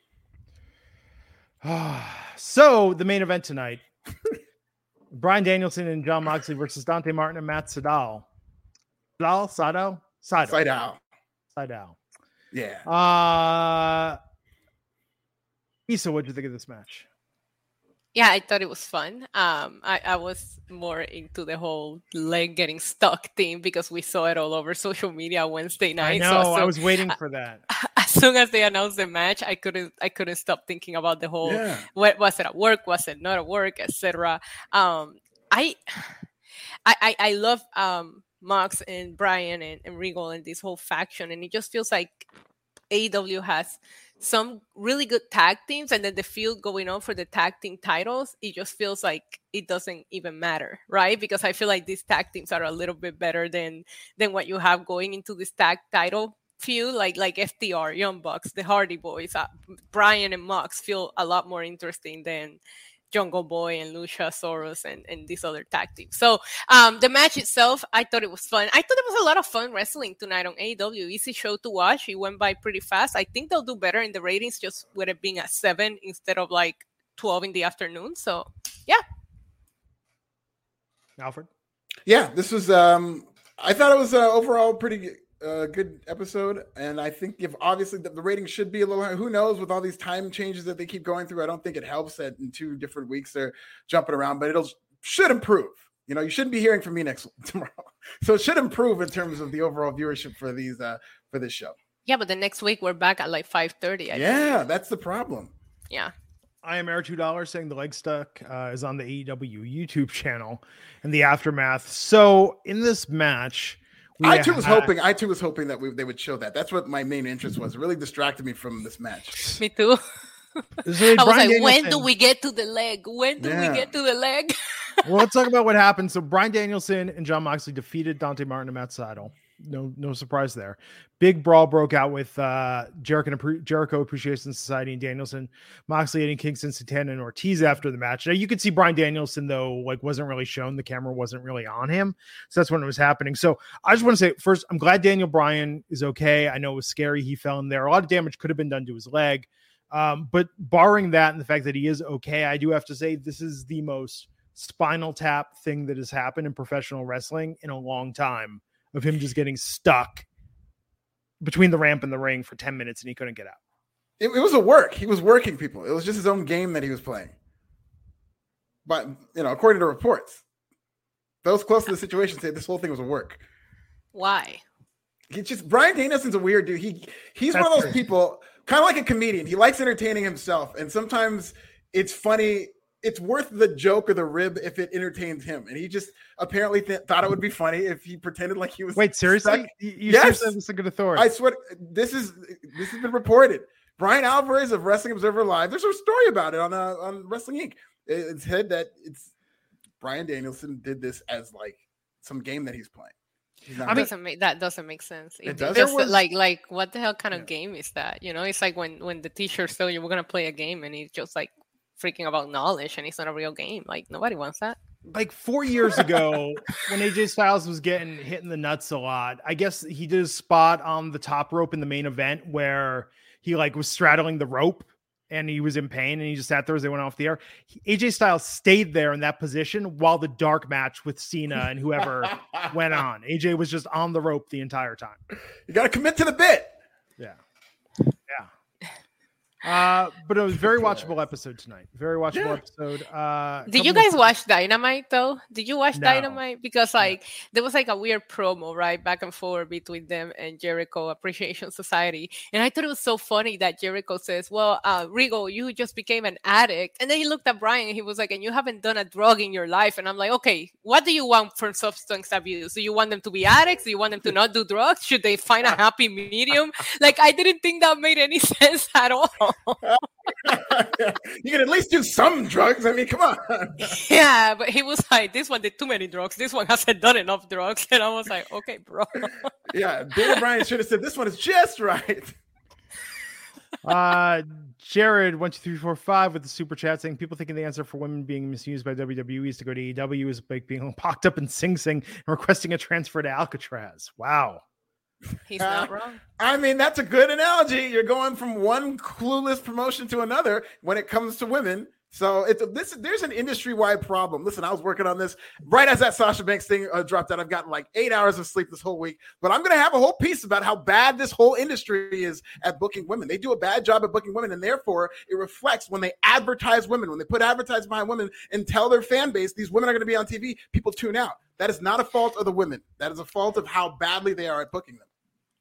So the main event tonight: Bryan Danielson and Jon Moxley versus Dante Martin and Matt Sydal. Sydal, Sydal, Sydal, Sydal, Sydal. Yeah. Uh, Issa, what did you think of this match? Yeah, I thought it was fun. Um, I, I was more into the whole leg getting stuck thing because we saw it all over social media Wednesday night. I know. So, I was waiting for that. As soon as they announced the match, I couldn't. I couldn't stop thinking about the whole. Yeah. What was it at work? Was it not at work? et cetera. Um, I, I, I, I love um, Mox and Brian and, and Regal and this whole faction, and it just feels like A E W has some really good tag teams, and then the field going on for the tag team titles, it just feels like it doesn't even matter, right? Because I feel like these tag teams are a little bit better than than what you have going into this tag title feud, like like F T R, Young Bucks, the Hardy Boys, uh, Brian and Mox feel a lot more interesting than Jungle Boy and Luchasaurus and, and these other tag teams. So um, the match itself, I thought it was fun. I thought it was a lot of fun wrestling tonight on A E W. Easy show to watch. It went by pretty fast. I think they'll do better in the ratings just with it being at seven instead of like twelve in the afternoon. So yeah. Alfred? Yeah, this was, um, I thought it was uh, overall pretty uh, good episode. And I think if obviously the, the rating should be a little higher, who knows with all these time changes that they keep going through. I don't think it helps that in two different weeks they're jumping around, but it'll should improve. You know, you shouldn't be hearing from me next tomorrow. So it should improve in terms of the overall viewership for these, uh, for this show. Yeah, but the next week we're back at like five thirty. Yeah, think. That's the problem. Yeah. I am Air two dollars saying the leg stuck uh, is on the A E W YouTube channel and the aftermath. So in this match, we I too was had... hoping. I too was hoping that we, they would show that. That's what my main interest was. It really distracted me from this match. Me too. I was like, Danielson. When do we get to the leg? When do yeah. we get to the leg? Well, let's talk about what happened. So Bryan Danielson and Jon Moxley defeated Dante Martin and Matt Sydal. No, no surprise there. Big brawl broke out with uh, Jericho, Jericho Appreciation Society and Danielson, Moxley, Eddie Kingston, Santana, and Ortiz after the match. Now you could see Bryan Danielson though, like wasn't really shown. The camera wasn't really on him, so that's when it was happening. So I just want to say first, I'm glad Daniel Bryan is okay. I know it was scary; he fell in there. A lot of damage could have been done to his leg, um, but barring that and the fact that he is okay, I do have to say this is the most spinal tap thing that has happened in professional wrestling in a long time. Of him just getting stuck between the ramp and the ring for ten minutes and he couldn't get out. It, it was a work. He was working people. It was just his own game that he was playing. But, you know, according to reports, those close to the situation say this whole thing was a work. Why? He just, Bryan Danielson's a weird dude. He He's That's one of those true. people, kind of like a comedian. He likes entertaining himself. And sometimes it's funny. It's worth the joke or the rib if it entertains him. And he just apparently th- thought it would be funny if he pretended like he was. Wait, seriously? Stuck. You, you yes. said this is a good authority. I swear, this is this has been reported. Brian Alvarez of Wrestling Observer Live. There's a story about it on uh, on Wrestling Incorporated. It's said that it's Bryan Danielson did this as like some game that he's playing. He's I mean, doesn't make, that doesn't make sense. It, it does. Just, was, like like what the hell kind of yeah. game is that? You know, it's like when when the teachers tell you we're gonna play a game and it's just like freaking about knowledge and it's not a real game. Like nobody wants that. Like four years ago when A J Styles was getting hit in the nuts a lot, I guess he did a spot on the top rope in the main event where he like was straddling the rope and he was in pain and he just sat there as they went off the air. He, A J Styles stayed there in that position while the dark match with Cena and whoever went on. A J was just on the rope the entire time. You got to commit to the bit. Yeah. Yeah. Uh, but it was a very watchable episode tonight. Very watchable yeah. episode. Uh, Did you guys watch Dynamite though? Did you watch no. Dynamite? Because like no. there was like a weird promo right back and forth between them and Jericho Appreciation Society, and I thought it was so funny that Jericho says, "Well, uh, Regal, you just became an addict," and then he looked at Brian and he was like, "And you haven't done a drug in your life," and I'm like, "Okay, what do you want from substance abuse? Do you want them to be addicts? Do you want them to not do drugs? Should they find a happy medium?" Like I didn't think that made any sense at all. You can at least do some drugs. I mean, come on. Yeah, but he was like, this one did too many drugs. This one hasn't done enough drugs. And I was like, okay, bro. Yeah, Daniel Bryan should have said this one is just right. Uh, Jared, one, two, three, four, five with the super chat saying people thinking the answer for women being misused by W W E is to go to A E W is like being pocked up in Sing Sing and requesting a transfer to Alcatraz. Wow. He's not wrong. I mean, that's a good analogy. You're going from one clueless promotion to another when it comes to women. So it's this. There's an industry-wide problem. Listen, I was working on this right as that Sasha Banks thing uh, dropped out. I've gotten like eight hours of sleep this whole week, but I'm going to have a whole piece about how bad this whole industry is at booking women. They do a bad job at booking women, and therefore it reflects when they advertise women, when they put advertisements behind women and tell their fan base these women are going to be on T V. People tune out. That is not a fault of the women. That is a fault of how badly they are at booking them.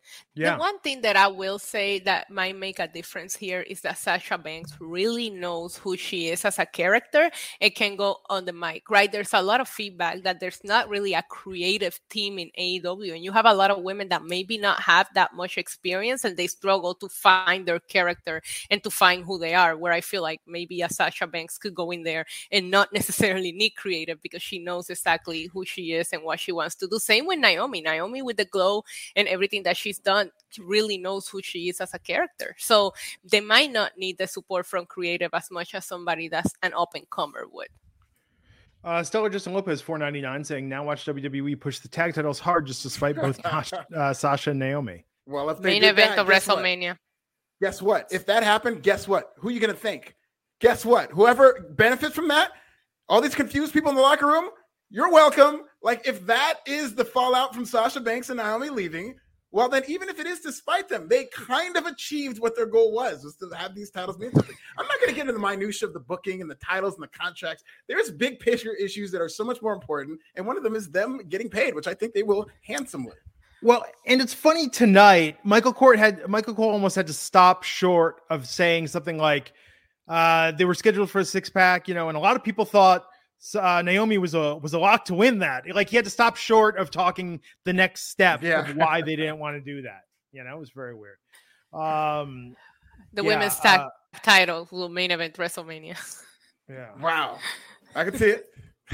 Yeah. The one thing that I will say that might make a difference here is that Sasha Banks really knows who she is as a character and can go on the mic, right? There's a lot of feedback that there's not really a creative team in A E W, and you have a lot of women that maybe not have that much experience and they struggle to find their character and to find who they are, where I feel like maybe a Sasha Banks could go in there and not necessarily need creative because she knows exactly who she is and what she wants to do. Same with Naomi. Naomi, with the glow and everything that she's done, really knows who she is as a character. So they might not need the support from creative as much as somebody that's an up-and-comer would. Uh, Stella Justin Lopez, four ninety-nine, saying, now watch W W E push the tag titles hard just to spite both uh, Sasha and Naomi. Well, if they Main did event that, of guess WrestleMania. What? Guess what? If that happened, guess what? Who are you going to think? Guess what? Whoever benefits from that, all these confused people in the locker room, you're welcome. Like, if that is the fallout from Sasha Banks and Naomi leaving, well, then even if it is despite them, they kind of achieved what their goal was, was to have these titles mean something. I'm not going to get into the minutia of the booking and the titles and the contracts. There's big picture issues that are so much more important, and one of them is them getting paid, which I think they will handsomely. Well, and it's funny tonight, Michael Cole had Michael Cole almost had to stop short of saying something like uh, they were scheduled for a six pack, you know, and a lot of people thought uh, Naomi was a was a lock to win that. Like, he had to stop short of talking the next step yeah. of why they didn't want to do that. You know, it was very weird. Um, the yeah, women's tag uh, title will main event WrestleMania. Yeah. Wow. I can see it.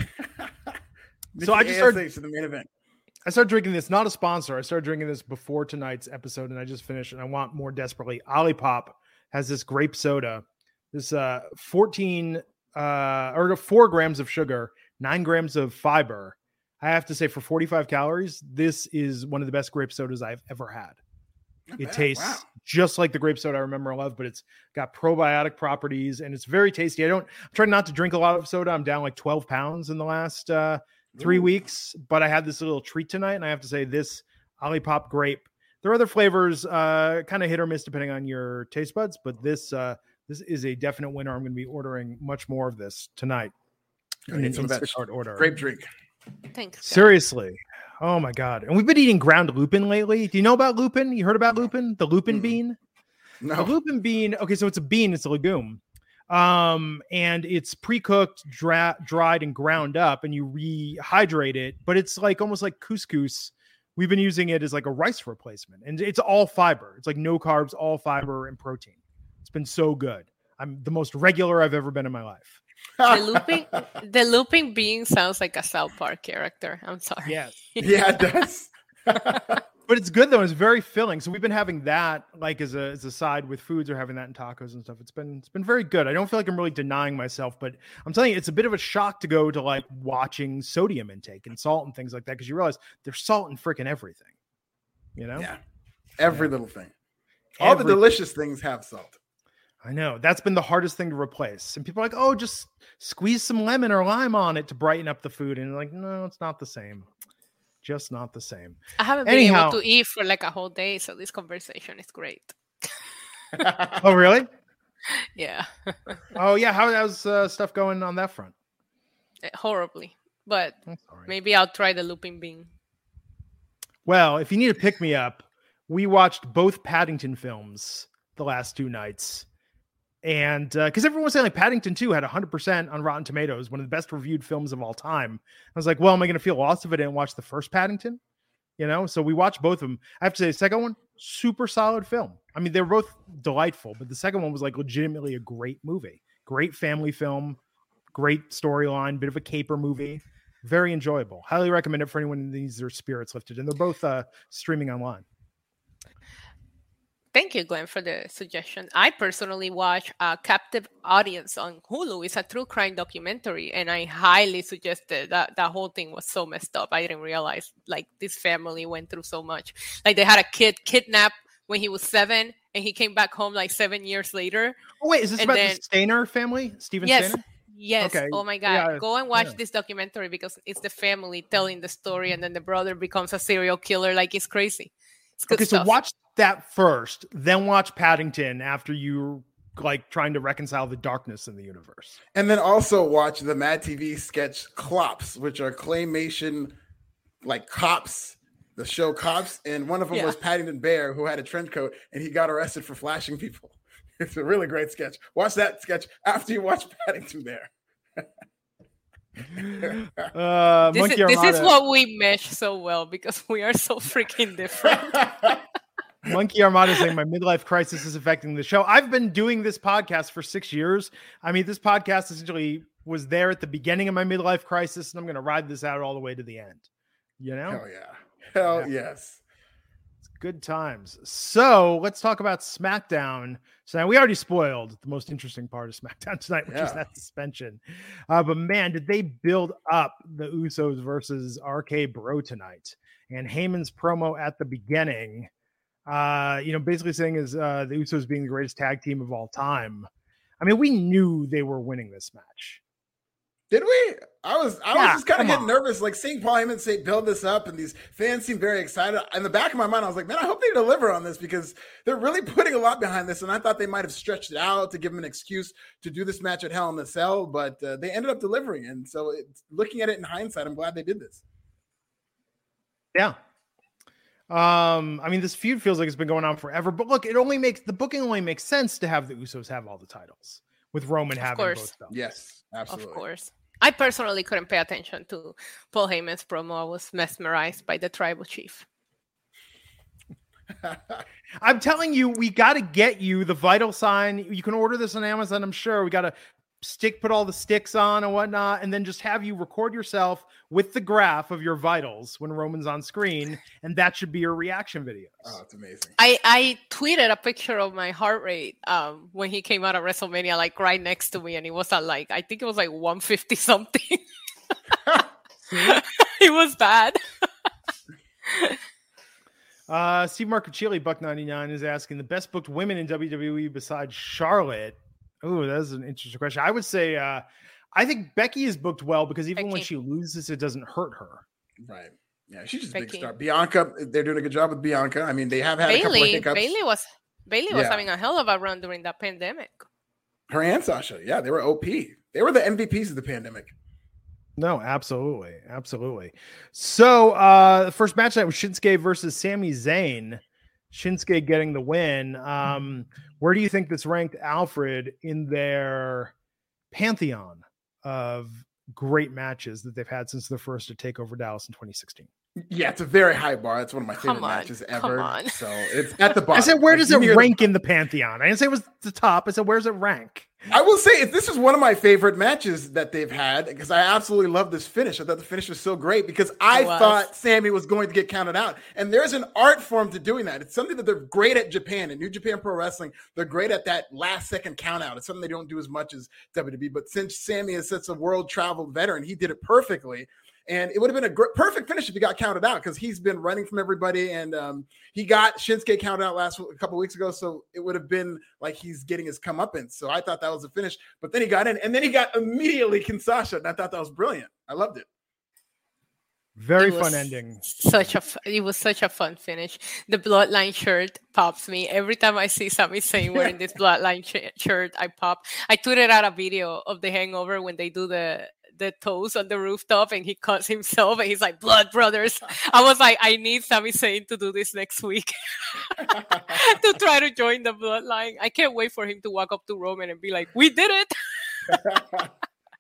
So I just started to the main event. I started drinking this, not a sponsor. I started drinking this before tonight's episode, and I just finished, and I want more desperately. Olipop has this grape soda, this uh, fourteen uh, or four grams of sugar, nine grams of fiber. I have to say, for forty-five calories, this is one of the best grape sodas I've ever had. Not it bad. tastes wow. just like the grape soda I remember and love, but it's got probiotic properties, and it's very tasty. I don't I'm trying not to drink a lot of soda. I'm down like twelve pounds in the last uh, three Ooh. weeks, but I had this little treat tonight, and I have to say, this Olipop grape. There are other flavors, uh, kind of hit or miss depending on your taste buds, but this uh, this is a definite winner. I'm going to be ordering much more of this tonight. In an Instacart order. Grape drink. Thanks. Seriously. Oh my God. And we've been eating ground lupin lately. Do you know about lupin? You heard about lupin? The lupin mm. bean? No. The lupin bean. Okay. So it's a bean. It's a legume. Um, and it's pre-cooked, dry, dried and ground up, and you rehydrate it, but it's like almost like couscous. We've been using it as like a rice replacement, and it's all fiber. It's like no carbs, all fiber and protein. It's been so good. I'm the most regular I've ever been in my life. The looping, the looping being sounds like a South Park character. I'm sorry. Yes. Yeah, it does. But it's good though. It's very filling. So we've been having that like as a as a side with foods, or having that in tacos and stuff. It's been it's been very good. I don't feel like I'm really denying myself, but I'm telling you, it's a bit of a shock to go to like watching sodium intake and salt and things like that, because you realize there's salt in freaking everything. You know? Yeah. Every yeah. little thing. All Every- the delicious things have salt. I know. That's been the hardest thing to replace. And people are like, oh, just squeeze some lemon or lime on it to brighten up the food. And like, no, it's not the same. Just not the same. I haven't Anyhow, been able to eat for like a whole day, so this conversation is great. Oh, really? Yeah. Oh, yeah. How, how's uh, stuff going on that front? Horribly. But maybe I'll try the looping bean. Well, if you need a pick-me-up, we watched both Paddington films the last two nights. And because uh, everyone was saying like Paddington two had one hundred percent on Rotten Tomatoes, one of the best reviewed films of all time. I was like, well, am I going to feel lost if I didn't watch the first Paddington? You know, so we watched both of them. I have to say, the second one, super solid film. I mean, they were both delightful, but the second one was like legitimately a great movie. Great family film, great storyline, bit of a caper movie. Very enjoyable. Highly recommend it for anyone who needs their spirits lifted. And they're both uh, streaming online. Thank you, Glenn, for the suggestion. I personally watch uh, Captive Audience on Hulu. It's a true crime documentary, and I highly suggested that. That whole thing was so messed up. I didn't realize like this family went through so much. Like they had a kid kidnapped when he was seven, and he came back home like seven years later. Oh wait, is this and about then, the Stainer family? Stephen yes, Stainer? Yes. Okay. Oh my God. Yeah, Go and watch yeah. this documentary because it's the family telling the story, and then the brother becomes a serial killer. Like it's crazy. It's good okay, stuff. so watch that first, then watch Paddington after you like trying to reconcile the darkness in the universe. And then also watch the Mad T V sketch Clops, which are claymation like cops. the show Cops, and one of them Yeah. was Paddington Bear, who had a trench coat, and he got arrested for flashing people. It's a really great sketch. Watch that sketch after you watch Paddington Bear. uh, This, is, Monkey this is Armada. what we mesh so well because we are so freaking different. Monkey Armada saying my midlife crisis is affecting the show. I've been doing this podcast for six years. I mean, this podcast essentially was there at the beginning of my midlife crisis, and I'm going to ride this out all the way to the end. You know? Hell yeah. Hell Yeah. yes. Good times. So let's talk about SmackDown. So now we already spoiled the most interesting part of SmackDown tonight, which is Yeah. that suspension. Uh, but man, did they build up the Usos versus R K Bro tonight? And Heyman's promo at the beginning, uh, you know, basically saying is uh, the Usos being the greatest tag team of all time. I mean, we knew they were winning this match. Did we? I was I Yeah, was just kind of come getting on. nervous, like seeing Paul Heyman say build this up, and these fans seem very excited. In the back of my mind, I was like, man, I hope they deliver on this because they're really putting a lot behind this. And I thought they might have stretched it out to give them an excuse to do this match at Hell in a Cell, but uh, they ended up delivering. And so, it's, looking at it in hindsight, I'm glad they did this. Yeah. Um, I mean, this feud feels like it's been going on forever, but look, it only makes the booking only makes sense to have the Usos have all the titles with Roman Of having course. both belts. Yes, absolutely. Of course. I personally couldn't pay attention to Paul Heyman's promo. I was mesmerized by the tribal chief. I'm telling you, we got to get you the vital sign. You can order this on Amazon, I'm sure. We got to stick, put all the sticks on and whatnot, and then just have you record yourself with the graph of your vitals when Roman's on screen, and that should be your reaction videos. Oh, it's amazing. I, I tweeted a picture of my heart rate um, when he came out of WrestleMania, like right next to me, and it was at like, I think it was like one fifty something. It was bad. Uh, Steve Marcucci, Buck ninety-nine, is asking the best booked women in W W E besides Charlotte. Oh, that's an interesting question. I would say, uh, I think Becky is booked well because even when Becky. she loses, it doesn't hurt her. Right. Yeah, she's just a big Becky. star. Bianca, they're doing a good job with Bianca. I mean, they have had a couple of Bailey, hiccups. Bailey was Bailey was Yeah. having a hell of a run during that pandemic. Her and Sasha, yeah, they were O P. They were the M V Ps of the pandemic. No, absolutely. Absolutely. So uh the first match night was Shinsuke versus Sami Zayn. Shinsuke getting the win. Um, where do you think this ranked Alfred in their pantheon of great matches that they've had since their first to take over Dallas in twenty sixteen? Yeah, it's a very high bar. It's one of my Come favorite on, matches come ever. on. So it's at the bottom. I said, where Like, does you it near the- rank in the pantheon? I didn't say it was the top. I said, where's it rank? I will say if this is one of my favorite matches that they've had because I absolutely love this finish. I thought the finish was so great because I It was. thought Sammy was going to get counted out. And there's an art form to doing that. It's something that they're great at Japan and New Japan Pro Wrestling. They're great at that last second count out. It's something they don't do as much as W W E. But since Sammy is such a world traveled veteran, he did it perfectly. And it would have been a gr- perfect finish if he got counted out because he's been running from everybody. And um, he got Shinsuke counted out last a couple weeks ago. So it would have been like he's getting his comeuppance. So I thought that was a finish. But then he got in and then he got immediately Kinshasa. And I thought that was brilliant. I loved it. Very It was fun ending. Such a f- it was such a fun finish. The Bloodline shirt pops me every time I see Sami Zayn wearing this Bloodline sh- shirt. I pop. I tweeted out a video of the Hangover when they do the the toes on the rooftop and he cuts himself and he's like Blood Brothers. I was like, I need Sami Zayn to do this next week to try to join the Bloodline. I can't wait for him to walk up to Roman and be like, "We did it."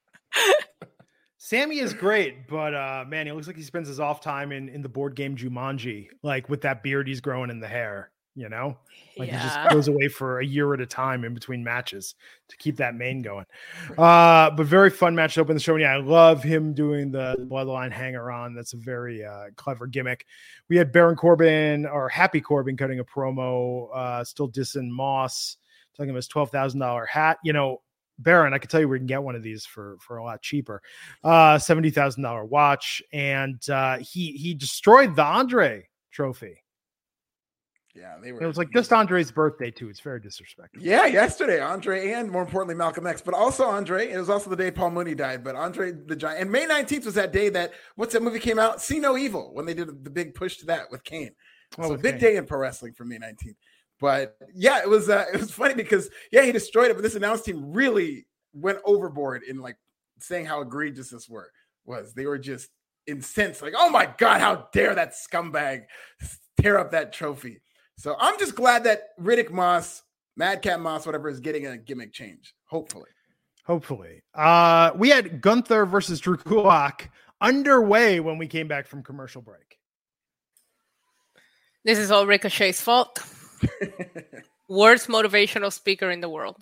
Sammy is great, but uh, man, he looks like he spends his off time in, in the board game Jumanji, like with that beard he's growing in the hair, you know? Like he Yeah. just goes away for a year at a time in between matches to keep that mane going. Uh, but very fun match to open the show. And yeah, I love him doing the Bloodline hanger on. That's a very uh, clever gimmick. We had Baron Corbin or Happy Corbin cutting a promo, uh, still dissing Moss, talking about his twelve thousand dollars hat. You know, Baron, I can tell you we can get one of these for, for a lot cheaper. Uh, seventy thousand dollars watch. And uh, he he destroyed the Andre trophy. Yeah, they were. It was like just Andre's birthday, too. It's very disrespectful. Yeah, yesterday, Andre, and more importantly, Malcolm X, but also Andre. It was also the day Paul Mooney died, but Andre the Giant. And May nineteenth was that day that, what's that movie came out? See No Evil, when they did the big push to that with Kane. Oh, so a with big Kane. day in pro wrestling for May nineteenth. But yeah, it was uh, it was funny because, yeah, he destroyed it, but this announce team really went overboard in like saying how egregious this were was. They were just incensed, like, oh my God, how dare that scumbag tear up that trophy. So I'm just glad that Riddick Moss, Madcap Moss, whatever, is getting a gimmick change. Hopefully. Hopefully. Uh, we had Gunther versus Drew Gulak underway when we came back from commercial break. This is all Ricochet's fault. Worst motivational speaker in the world.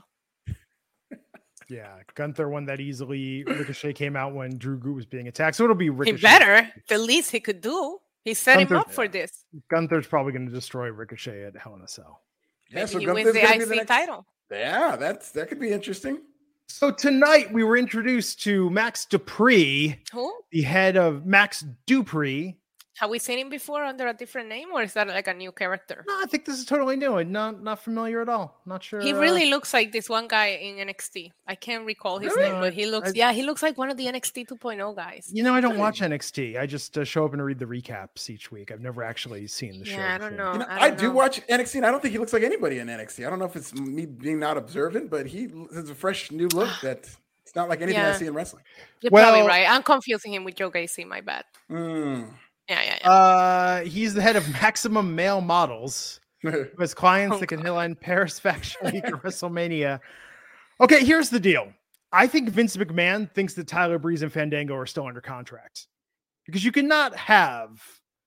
Yeah, Gunther won that easily. Ricochet came out when Drew was being attacked, so it'll be Ricochet. He better. The least he could do. He set Gunther's, him up for this. Gunther's probably going to destroy Ricochet at Hell in a Cell. Yeah, so he Gunther's wins the I C the next... title. Yeah, that's that could be interesting. So tonight we were introduced to Max Dupree, Who? the head of Max Dupree. Have we seen him before under a different name, or is that like a new character? No, I think this is totally new and not not familiar at all. Not sure. He really uh, looks like this one guy in N X T. I can't recall his really? name, but he looks, I, yeah, he looks like one of the N X T two point oh guys. You know, I don't watch N X T. I just uh, show up and read the recaps each week. I've never actually seen the yeah, show. I don't know. You know I, I don't do know. watch N X T, and I don't think he looks like anybody in N X T. I don't know if it's me being not observant, but he has a fresh new look that it's not like anything yeah. I see in wrestling. You're well, probably right. I'm confusing him with Joe Gacy. My bad. Mm. Yeah, yeah, yeah. Uh, he's the head of Maximum Male Models, who has clients Oh, that can God. headline Paris Fashion Week or WrestleMania. Okay, here's the deal. I think Vince McMahon thinks that Tyler Breeze and Fandango are still under contract because you cannot have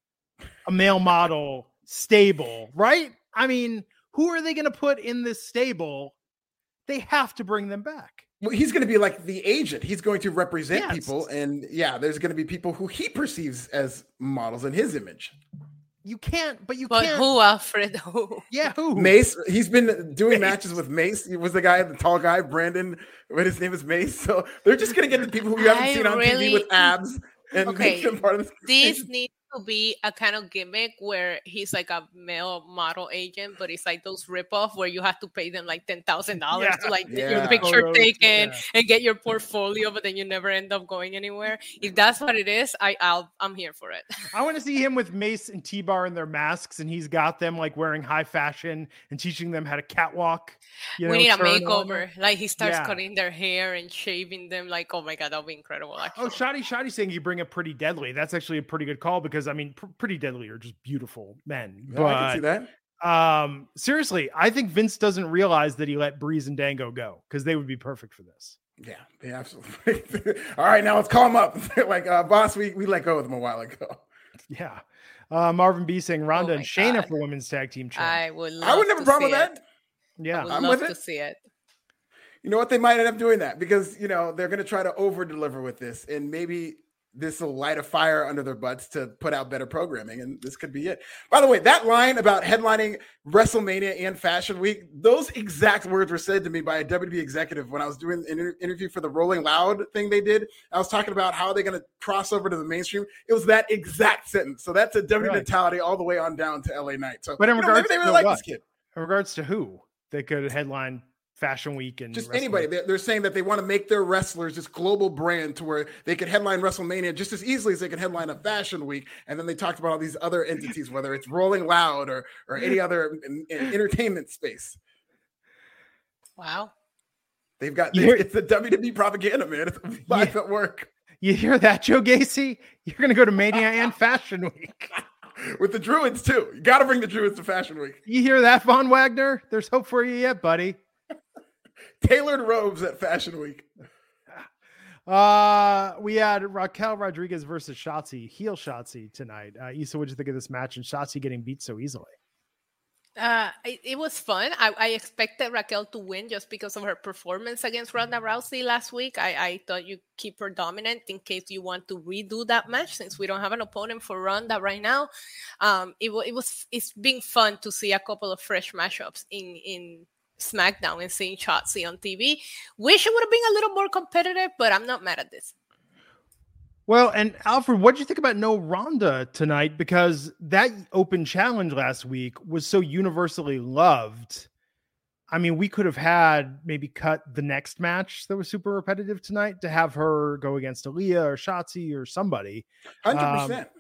a male model stable, right? I mean, who are they going to put in this stable? They have to bring them back. Well, he's going to be like the agent. He's going to represent Yes. people. And yeah, there's going to be people who he perceives as models in his image. You can't, but you But can't. who, Alfred? Who? Yeah, who? Mace, he's been doing Mace. matches with Mace. He was the guy, the tall guy, Brandon, but his name is Mace. So they're just going to get the people who you haven't I seen on really- T V with abs and Okay, make them part of the This needs to be a kind of gimmick where he's like a male model agent, but it's like those ripoff where you have to pay them like ten thousand dollars Yeah. to like get Yeah. your picture Photos, taken yeah. and get your portfolio, but then you never end up going anywhere. If that's what it is, I, I'll I'm here for it. I want to see him with Mace and T-Bar in their masks, and he's got them like wearing high fashion and teaching them how to catwalk. You know, we need a turn on. makeover. Like he starts Yeah. cutting their hair and shaving them. Like, oh my god, that'll be incredible. Actually. Oh, Shoddy Shoddy saying you bring up Pretty Deadly. That's actually a pretty good call because I mean, pr- Pretty Deadly are just beautiful men. Yeah, I can see but that. um, seriously, I think Vince doesn't realize that he let Breeze and Dango go because they would be perfect for this. Yeah, yeah, absolutely. All right, now let's call him up. Like, uh, boss, we, we let go of him a while ago. Yeah. Uh, Marvin B saying Ronda Oh and my Shayna God. for women's tag team champ. I would. Love I wouldn't have to a problem see with it. that. I Yeah. would I'm love with to it. see it. You know what? They might end up doing that because, you know, they're going to try to over deliver with this, and maybe this will light a fire under their butts to put out better programming. And this could be it. By the way, that line about headlining WrestleMania and Fashion Week, those exact words were said to me by a W W E executive when I was doing an inter- interview for the Rolling Loud thing they did. I was talking about how they're going to cross over to the mainstream. It was that exact sentence. So that's a W W E Really? mentality all the way on down to L A Knight. So But in you know, regards maybe they really to like what? this kid. In regards to who they could headline Fashion Week and Just WrestleMania. anybody. They're, they're saying that they want to make their wrestlers this global brand to where they could headline WrestleMania just as easily as they can headline a Fashion Week. And then they talked about all these other entities, whether it's Rolling Loud or or any other in, in entertainment space. Wow. They've got You hear- it's the W W E propaganda, man. It's live at work You hear that, Joe Gacy? You're going to go to Mania and Fashion Week. with the Druids too. You got to bring the Druids to Fashion Week. You hear that, Von Wagner? There's hope for you yet, buddy. Tailored robes at Fashion Week. Uh, we had Raquel Rodriguez versus Shotzi, heel Shotzi tonight. Uh, Issa, what'd you think of this match and Shotzi getting beat so easily? Uh, it, it was fun. I, I expected Raquel to win just because of her performance against Ronda Rousey last week. I, I thought you keep her dominant in case you want to redo that match since we don't have an opponent for Ronda right now. Um, it, wa- it was it's been fun to see a couple of fresh matchups in in SmackDown and seeing Shotzi on T V. Wish it would have been a little more competitive, but I'm not mad at this. Well, and Alfred, what did you think about No Ronda tonight? Because that open challenge last week was so universally loved. I mean, we could have had maybe cut the next match that was super repetitive tonight to have her go against Aaliyah or Shotzi or somebody. one hundred percent. Um,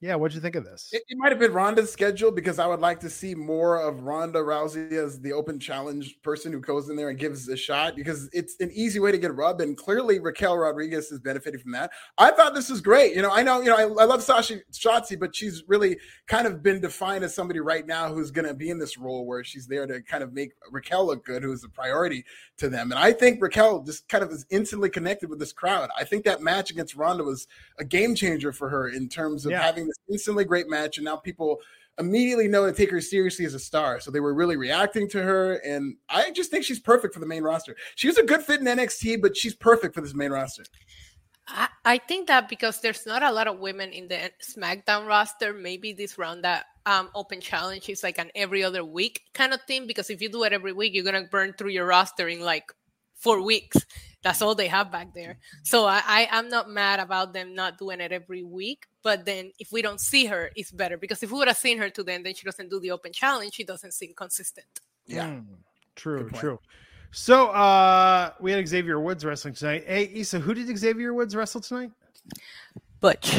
Yeah, what'd you think of this? It, it might have been Ronda's schedule because I would like to see more of Ronda Rousey as the open challenge person who goes in there and gives a shot because it's an easy way to get rubbed. And clearly Raquel Rodriguez is benefiting from that. I thought this was great. You know, I know, you know, I, I love Sasha Shotzi, but she's really kind of been defined as somebody right now who's going to be in this role where she's there to kind of make Raquel look good, who is a priority to them. And I think Raquel just kind of is instantly connected with this crowd. I think that match against Ronda was a game changer for her in terms of Yeah. having this instantly great match. And now people immediately know to take her seriously as a star. So they were really reacting to her. And I just think she's perfect for the main roster. She was a good fit in N X T, but she's perfect for this main roster. I, I think that because there's not a lot of women in the SmackDown roster, maybe this round that um, open challenge is like an every other week kind of thing. Because if you do it every week, you're going to burn through your roster in like four weeks. That's all they have back there. So I, I, I'm not mad about them not doing it every week. But then if we don't see her, it's better. Because if we would have seen her today and then she doesn't do the open challenge, she doesn't seem consistent. Yeah. Mm, true, true. So uh, we had Xavier Woods wrestling tonight. Hey, Issa, who did Xavier Woods wrestle tonight? Butch.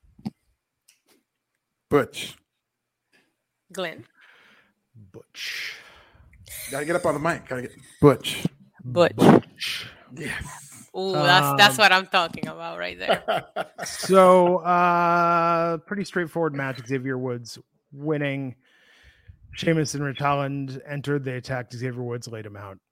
Butch. Glenn. Butch. Gotta get up on the mic. Gotta get Butch. Butch. Butch. Yes. Ooh, that's that's Um, what I'm talking about right there. So uh, pretty straightforward match. Xavier Woods winning. Sheamus and Rich Holland entered. They attacked Xavier Woods, laid him out.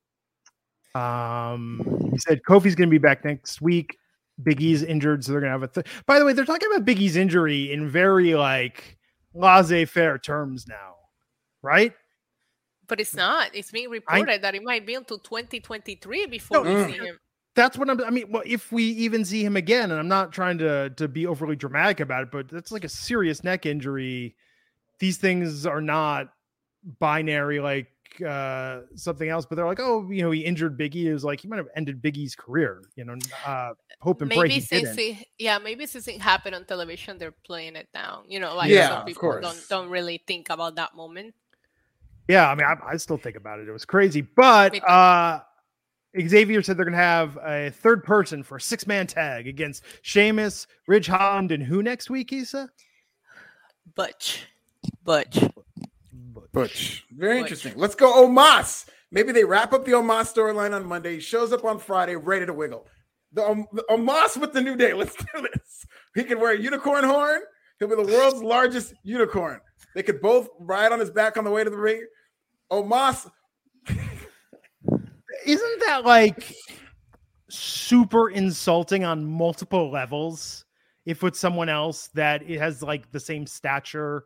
Um, he said Kofi's going to be back next week. Big E's injured, so they're going to have a. Th- By the way, they're talking about Big E's injury in very like laissez-faire terms now, right? But it's not. It's being reported that it might be until twenty twenty-three before No, we see him. That's what I'm. I mean, well, if we even see him again, and I'm not trying to to be overly dramatic about it, but that's like a serious neck injury. These things are not binary like uh something else, but they're like, oh, you know, he injured Big E. It was like he might have ended Big E's career. You know, uh, hope and pray Maybe he since didn't. it, yeah, maybe since it happened on television, they're playing it down. You know, like Yeah, some of people course. don't don't really think about that moment. Yeah, I mean, I, I still think about it. It was crazy, but Me too. uh Xavier said they're going to have a third person for a six man tag against Sheamus, Ridge Holland, and who next week, Issa? Butch, Butch. Butch. Very Butch. interesting. Let's go Omos. Maybe they wrap up the Omos storyline on Monday. He shows up on Friday, ready to wiggle. The, um, the Omos with the New Day. Let's do this. He can wear a unicorn horn. He'll be the world's largest unicorn. They could both ride on his back on the way to the ring. Omos. Isn't that like super insulting on multiple levels? If it's someone else that it has like the same stature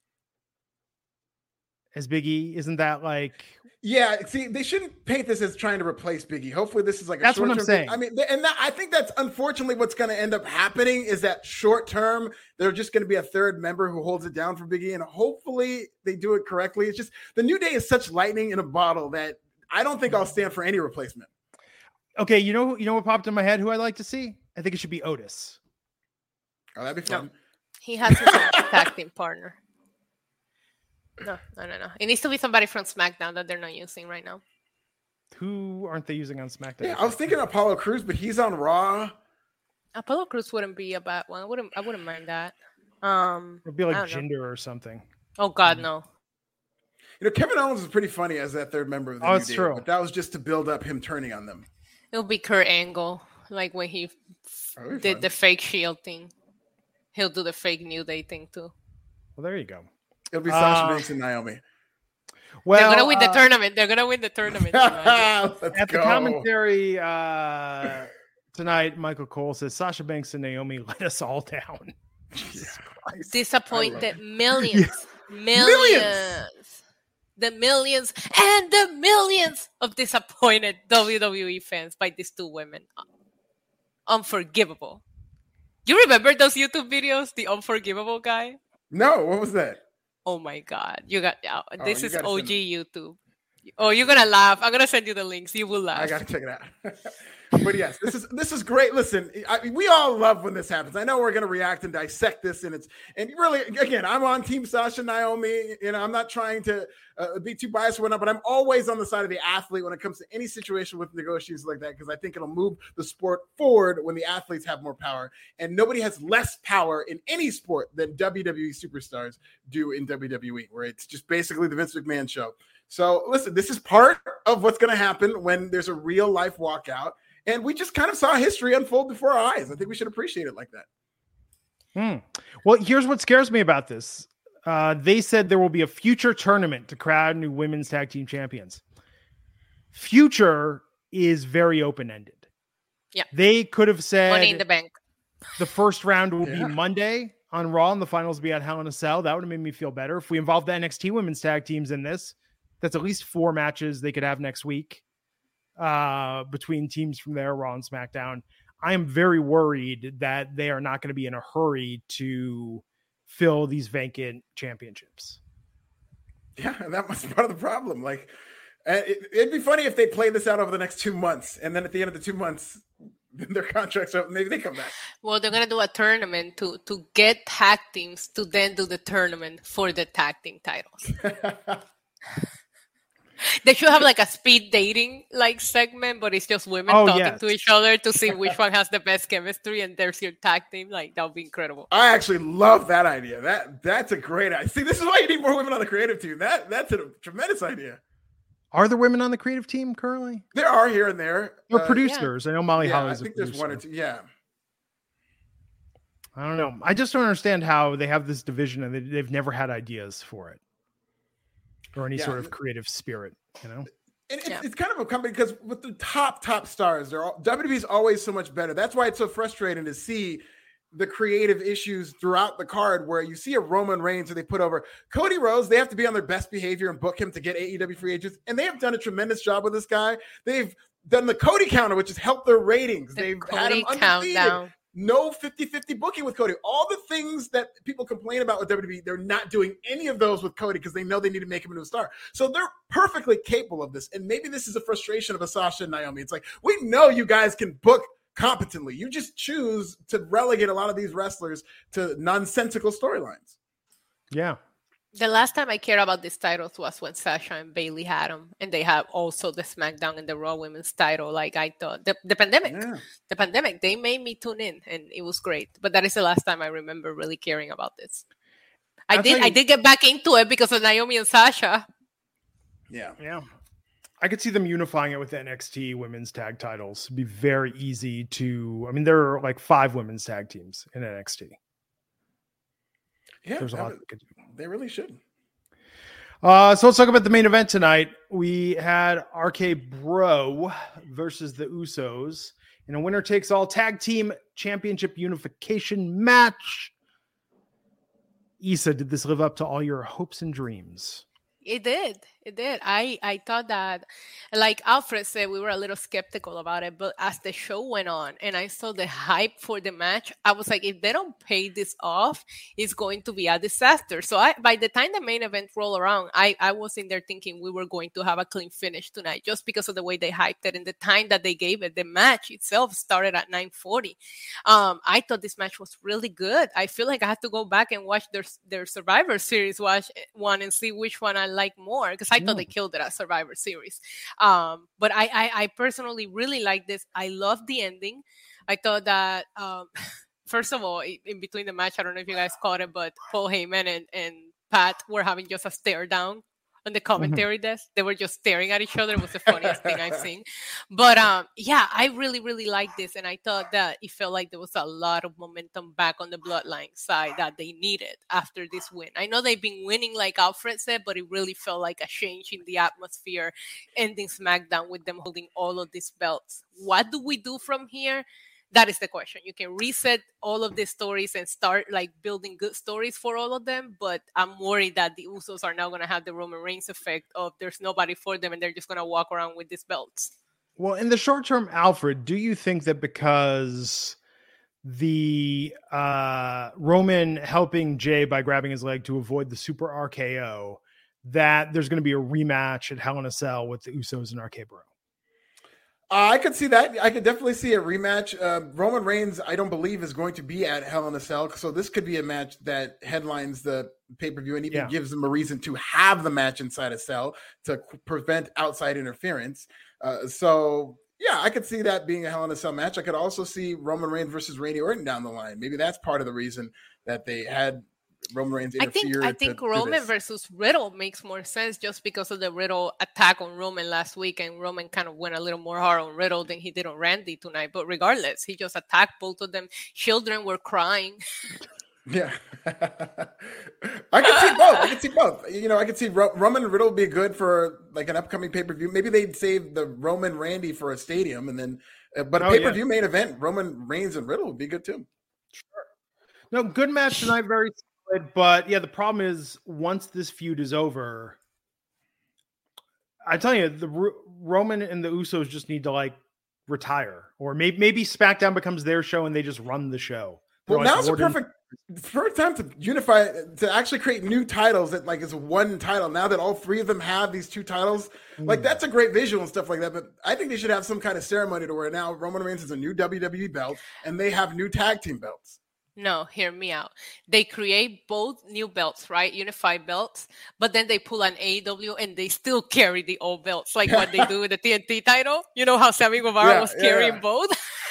as Big E, isn't that like? Yeah, see, they shouldn't paint this as trying to replace Big E. Hopefully, this is like a That's what I'm short-term thing. saying. I mean, and that, I think that's unfortunately what's going to end up happening is that short term, they're just going to be a third member who holds it down for Big E, and hopefully they do it correctly. It's just the New Day is such lightning in a bottle that I don't think I'll stand for any replacement. Okay, you know, you know what popped in my head? Who I'd like to see? I think it should be Otis. Oh, that'd be fun. He has his own tag team partner. No, no, no, no. It needs to be somebody from SmackDown that they're not using right now. Who aren't they using on SmackDown? Yeah, I was thinking Apollo Crews, but he's on Raw. Apollo Crews wouldn't be a bad one. I wouldn't. I wouldn't mind that. Um, It'd be I like don't know. Jinder or something. Oh God, no. You know, Kevin Owens is pretty funny as that third member of the Oh, New it's Day, true. but that was just to build up him turning on them. It'll be Kurt Angle, like when he That'd be did fun. the fake Shield thing. He'll do the fake New Day thing too. Well, there you go. It'll be Sasha Uh, Banks and Naomi. Well, They're gonna win the uh, tournament. They're gonna win the tournament. tonight. Let's At the go. commentary uh, tonight, Michael Cole says Sasha Banks and Naomi let us all down. Jesus Christ. Disappointed I millions, millions, the millions and the millions of disappointed W W E fans by these two women. Unforgivable. You remember those YouTube videos? The Unforgivable guy? No, what was that? Oh my God. You got uh, Oh, this you is gotta O send G YouTube. Oh, you're gonna laugh. I'm gonna send you the links. You will laugh. I gotta check it out. But yes, this is this is great. Listen, I mean, we all love when this happens. I know we're going to react and dissect this, and it's and really, again, I'm on Team Sasha Naomi. You know, I'm not trying to uh, be too biased or whatnot, but I'm always on the side of the athlete when it comes to any situation with negotiations like that, because I think it'll move the sport forward when the athletes have more power, and nobody has less power in any sport than W W E superstars do in W W E, where it's just basically the Vince McMahon show. So listen, this is part of what's going to happen when there's a real life walkout. And we just kind of saw history unfold before our eyes. I think we should appreciate it like that. Hmm. Well, here's what scares me about this. Uh, they said there will be a future tournament to crown new women's tag team champions. Future is very open-ended. Yeah. They could have said Money in the bank. The first round will yeah. be Monday on Raw and the finals will be at Hell in a Cell. That would have made me feel better. If we involved the N X T women's tag teams in this, that's at least four matches they could have next week. Uh, between teams from there, Raw and SmackDown. I am very worried that they are not going to be in a hurry to fill these vacant championships. Yeah, and that was part of the problem. Like, it, it'd be funny if they play this out over the next two months, and then at the end of the two months, their contracts are up, maybe they come back. Well, they're gonna do a tournament to to get tag teams to then do the tournament for the tag team titles. They should have like a speed dating like segment, but it's just women oh, talking yes. to each other to see which one has the best chemistry, and there's your tag team. Like, that would be incredible. I actually love that idea. That that's a great idea. See, this is why you need more women on the creative team. That that's a tremendous idea. Are there women on the creative team currently? There are here and there. Or uh, producers. Yeah. I know Molly yeah, Holly's I think a there's one or two. Yeah. I don't know. I just don't understand how they have this division and they, they've never had ideas for it or any yeah. sort of creative spirit, you know? And it's, yeah. it's kind of a company because with the top, top stars, they're all, W W E is always so much better. That's why it's so frustrating to see the creative issues throughout the card where you see a Roman Reigns who they put over Cody Rhodes. They have to be on their best behavior and book him to get A E W free agents. And they have done a tremendous job with this guy. They've done the Cody counter, which has helped their ratings. The They've Cody had him undefeated. Countdown. No fifty-fifty booking with Cody. All the things that people complain about with W W E, they're not doing any of those with Cody because they know they need to make him into a star. So they're perfectly capable of this. And maybe this is a frustration of a Sasha and Naomi. It's like, we know you guys can book competently. You just choose to relegate a lot of these wrestlers to nonsensical storylines. Yeah. The last time I cared about these titles was when Sasha and Bayley had them, and they have also the SmackDown and the Raw Women's title. Like, I thought, the, the pandemic, yeah. the pandemic, they made me tune in, and it was great. But that is the last time I remember really caring about this. I I'll did, I did get back into it because of Naomi and Sasha. Yeah, yeah. I could see them unifying it with the N X T women's tag titles. It'd be very easy to. I mean, there are like five women's tag teams in N X T. Yeah, there's a lot would, they, could do. They really should. Uh, so let's talk about the main event tonight. We had R K Bro versus the Usos in a winner takes all tag team championship unification match. Issa, did this live up to all your hopes and dreams? It did. It did. I, I thought that, like Alfred said, we were a little skeptical about it. But as the show went on and I saw the hype for the match, I was like, if they don't pay this off, it's going to be a disaster. So I, by the time the main event rolled around, I, I was in there thinking we were going to have a clean finish tonight just because of the way they hyped it and the time that they gave it. The match itself started at nine forty. Um, I thought this match was really good. I feel like I have to go back and watch their, their Survivor Series watch one and see which one I like more because I thought they killed it at Survivor Series. Um, but I, I, I personally really like this. I love the ending. I thought that, um, first of all, in between the match, I don't know if you guys caught it, but Paul Heyman and, and Pat were having just a stare down on the commentary mm-hmm. desk. They were just staring at each other. It was the funniest thing I've seen. But um, yeah, I really, really liked this. And I thought that it felt like there was a lot of momentum back on the Bloodline side that they needed after this win. I know they've been winning, like Alfred said, but it really felt like a change in the atmosphere ending SmackDown with them holding all of these belts. What do we do from here? That is the question. You can reset all of these stories and start like building good stories for all of them. But I'm worried that the Usos are now going to have the Roman Reigns effect of there's nobody for them and they're just going to walk around with these belts. Well, in the short term, Alfred, do you think that because the uh, Roman helping Jay by grabbing his leg to avoid the super R K O, that there's going to be a rematch at Hell in a Cell with the Usos and R K Bro? Uh, I could see that. I could definitely see a rematch. Uh, Roman Reigns, I don't believe, is going to be at Hell in a Cell. So this could be a match that headlines the pay-per-view and even Yeah. gives them a reason to have the match inside a cell to prevent outside interference. Uh, so, yeah, I could see that being a Hell in a Cell match. I could also see Roman Reigns versus Randy Orton down the line. Maybe that's part of the reason that they had Roman Reigns I think interfere. I think to, Roman to versus Riddle makes more sense just because of the Riddle attack on Roman last week, and Roman kind of went a little more hard on Riddle than he did on Randy tonight. But regardless, he just attacked both of them. Children were crying. Yeah, I could see both. I could see both. You know, I could see Ro- Roman and Riddle be good for like an upcoming pay per view. Maybe they'd save the Roman Randy for a stadium, and then, uh, but a Oh, pay per view yeah. main event, Roman Reigns and Riddle would be good too. No, good match tonight, very solid. But yeah, the problem is once this feud is over, I tell you, the R- Roman and the Usos just need to like retire, or maybe maybe SmackDown becomes their show and they just run the show. They're Well, like now's the Warden- perfect first time to unify, to actually create new titles that like is one title. Now that all three of them have these two titles, like that's a great visual and stuff like that. But I think they should have some kind of ceremony to where now Roman Reigns has a new W W E belt and they have new tag team belts. No, hear me out. They create both new belts, right? Unified belts, but then they pull an A E W and they still carry the old belts, like what they do with the T N T title. You know how Sammy Guevara Yeah, was yeah, carrying yeah. both?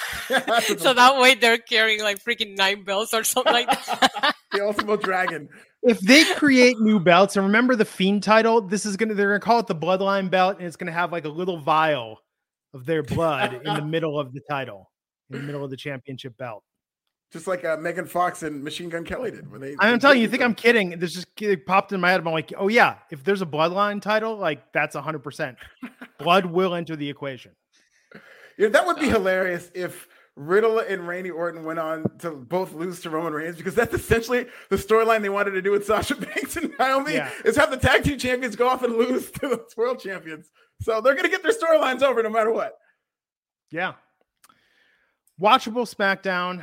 So that way they're carrying like freaking nine belts or something like that. The Ultimate Dragon. if they create new belts, and remember the Fiend title, this is gonna they're gonna call it the Bloodline belt, and it's gonna have like a little vial of their blood in the middle of the title, in the middle of the championship belt. Just like uh, Megan Fox and Machine Gun Kelly did when they. I'm they telling you, you did think them. I'm kidding? This just it popped in my head. I'm like, oh yeah, if there's a Bloodline title, like that's one hundred percent. Blood will enter the equation. Yeah, that would be hilarious if Riddle and Randy Orton went on to both lose to Roman Reigns, because that's essentially the storyline they wanted to do with Sasha Banks and Naomi, Yeah. is have the tag team champions go off and lose to the world champions. So they're going to get their storylines over no matter what. Yeah. Watchable SmackDown.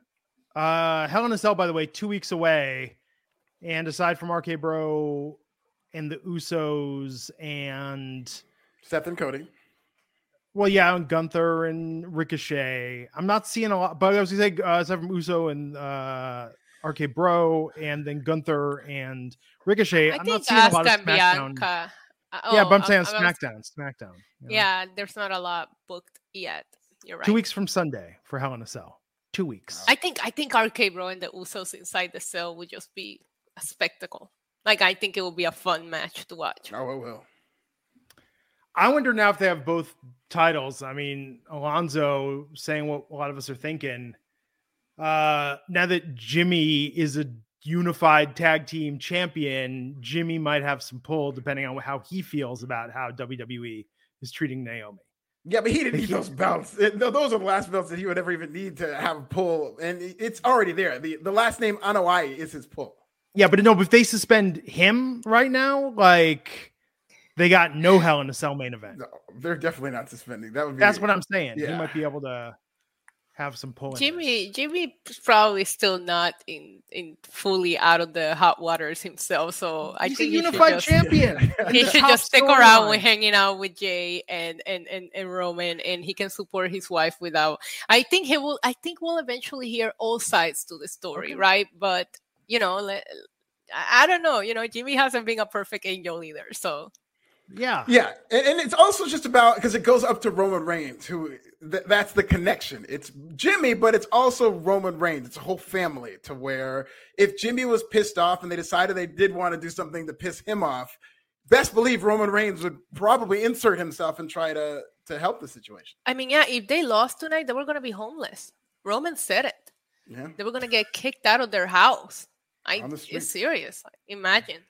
Uh, Hell in a Cell, by the way, two weeks away. And aside from R K Bro and the Usos and Seth and Cody. well, yeah, and Gunther and Ricochet. I'm not seeing a lot, but I was gonna say uh, aside from Uso and uh, R K Bro, and then Gunther and Ricochet. I I'm think not seeing a lot of Asuka and SmackDown. Bianca. Uh, yeah, oh, but I'm saying I- I was- SmackDown, SmackDown. you know? Yeah, there's not a lot booked yet. You're right. Two weeks from Sunday for Hell in a Cell. Two weeks. I think I think R K Bro and the Usos inside the cell would just be a spectacle. Like I think it will be a fun match to watch. Oh, it will. I wonder now if they have both titles. I mean, Alonzo saying what a lot of us are thinking. Uh, now that Jimmy is a unified tag team champion, Jimmy might have some pull depending on how he feels about how W W E is treating Naomi. Yeah, but he didn't need those belts. It- th- those are the last belts that he would ever even need to have a pull. And it- it's already there. The, the last name Anoa'i is his pull. Yeah, but no, if they suspend him right now, like they got no Hell in a Cell main event. No, they're definitely not suspending. That would be. That's what I'm saying. He Yeah. might be able to have some pull. in Jimmy this. Jimmy probably still not in in fully out of the hot waters himself. So I He's think a he should unified just, champion. he He's the should top just stick around storyline. with hanging out with Jay and, and and and Roman, and he can support his wife without. I think he will. I think we'll eventually hear all sides to the story, right? But you know, let, I I don't know. You know, Jimmy hasn't been a perfect angel either. So Yeah. Yeah, and, and it's also just about because it goes up to Roman Reigns, who th- that's the connection. It's Jimmy, but it's also Roman Reigns. It's a whole family. To where if Jimmy was pissed off and they decided they did want to do something to piss him off, best believe Roman Reigns would probably insert himself and try to to help the situation. I mean, yeah, if they lost tonight, they were gonna be homeless. Roman said it. Yeah, They were gonna get kicked out of their house. I On the street. it's serious. Imagine.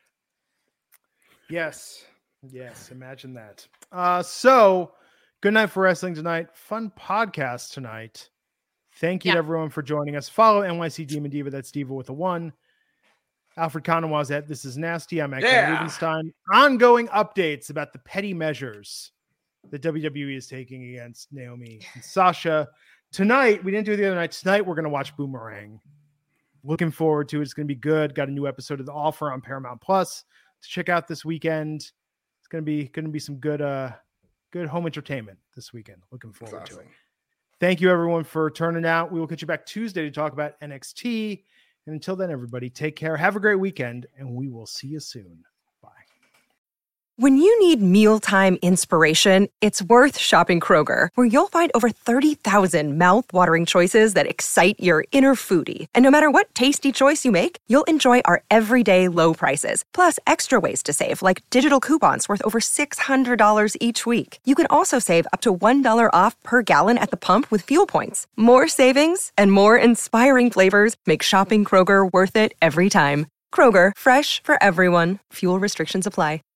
Yes. Yes. Imagine that. Uh, so good night for wrestling tonight. Fun podcast tonight. Thank you to Yeah. everyone for joining us. Follow N Y C Demon Diva. That's Diva with a one. Alfred Conawaz at This Is Nasty. I'm at Ken Yeah. Rubenstein. Ongoing updates about the petty measures that W W E is taking against Naomi and Sasha. Tonight, we didn't do it the other night. Tonight, we're going to watch Boomerang. Looking forward to it. It's going to be good. Got a new episode of The Offer on Paramount Plus to check out this weekend. It's going to be going to be some good uh good home entertainment this weekend. Looking forward Awesome. to it. Thank you, everyone, for turning out. We will get you back Tuesday to talk about N X T. And until then, everybody, take care. Have a great weekend, and we will see you soon. Bye. When you need mealtime inspiration, it's worth shopping Kroger, where you'll find over thirty thousand mouth-watering choices that excite your inner foodie. And no matter what tasty choice you make, you'll enjoy our everyday low prices, plus extra ways to save, like digital coupons worth over six hundred dollars each week. You can also save up to one dollar off per gallon at the pump with fuel points. More savings and more inspiring flavors make shopping Kroger worth it every time. Kroger, fresh for everyone. Fuel restrictions apply.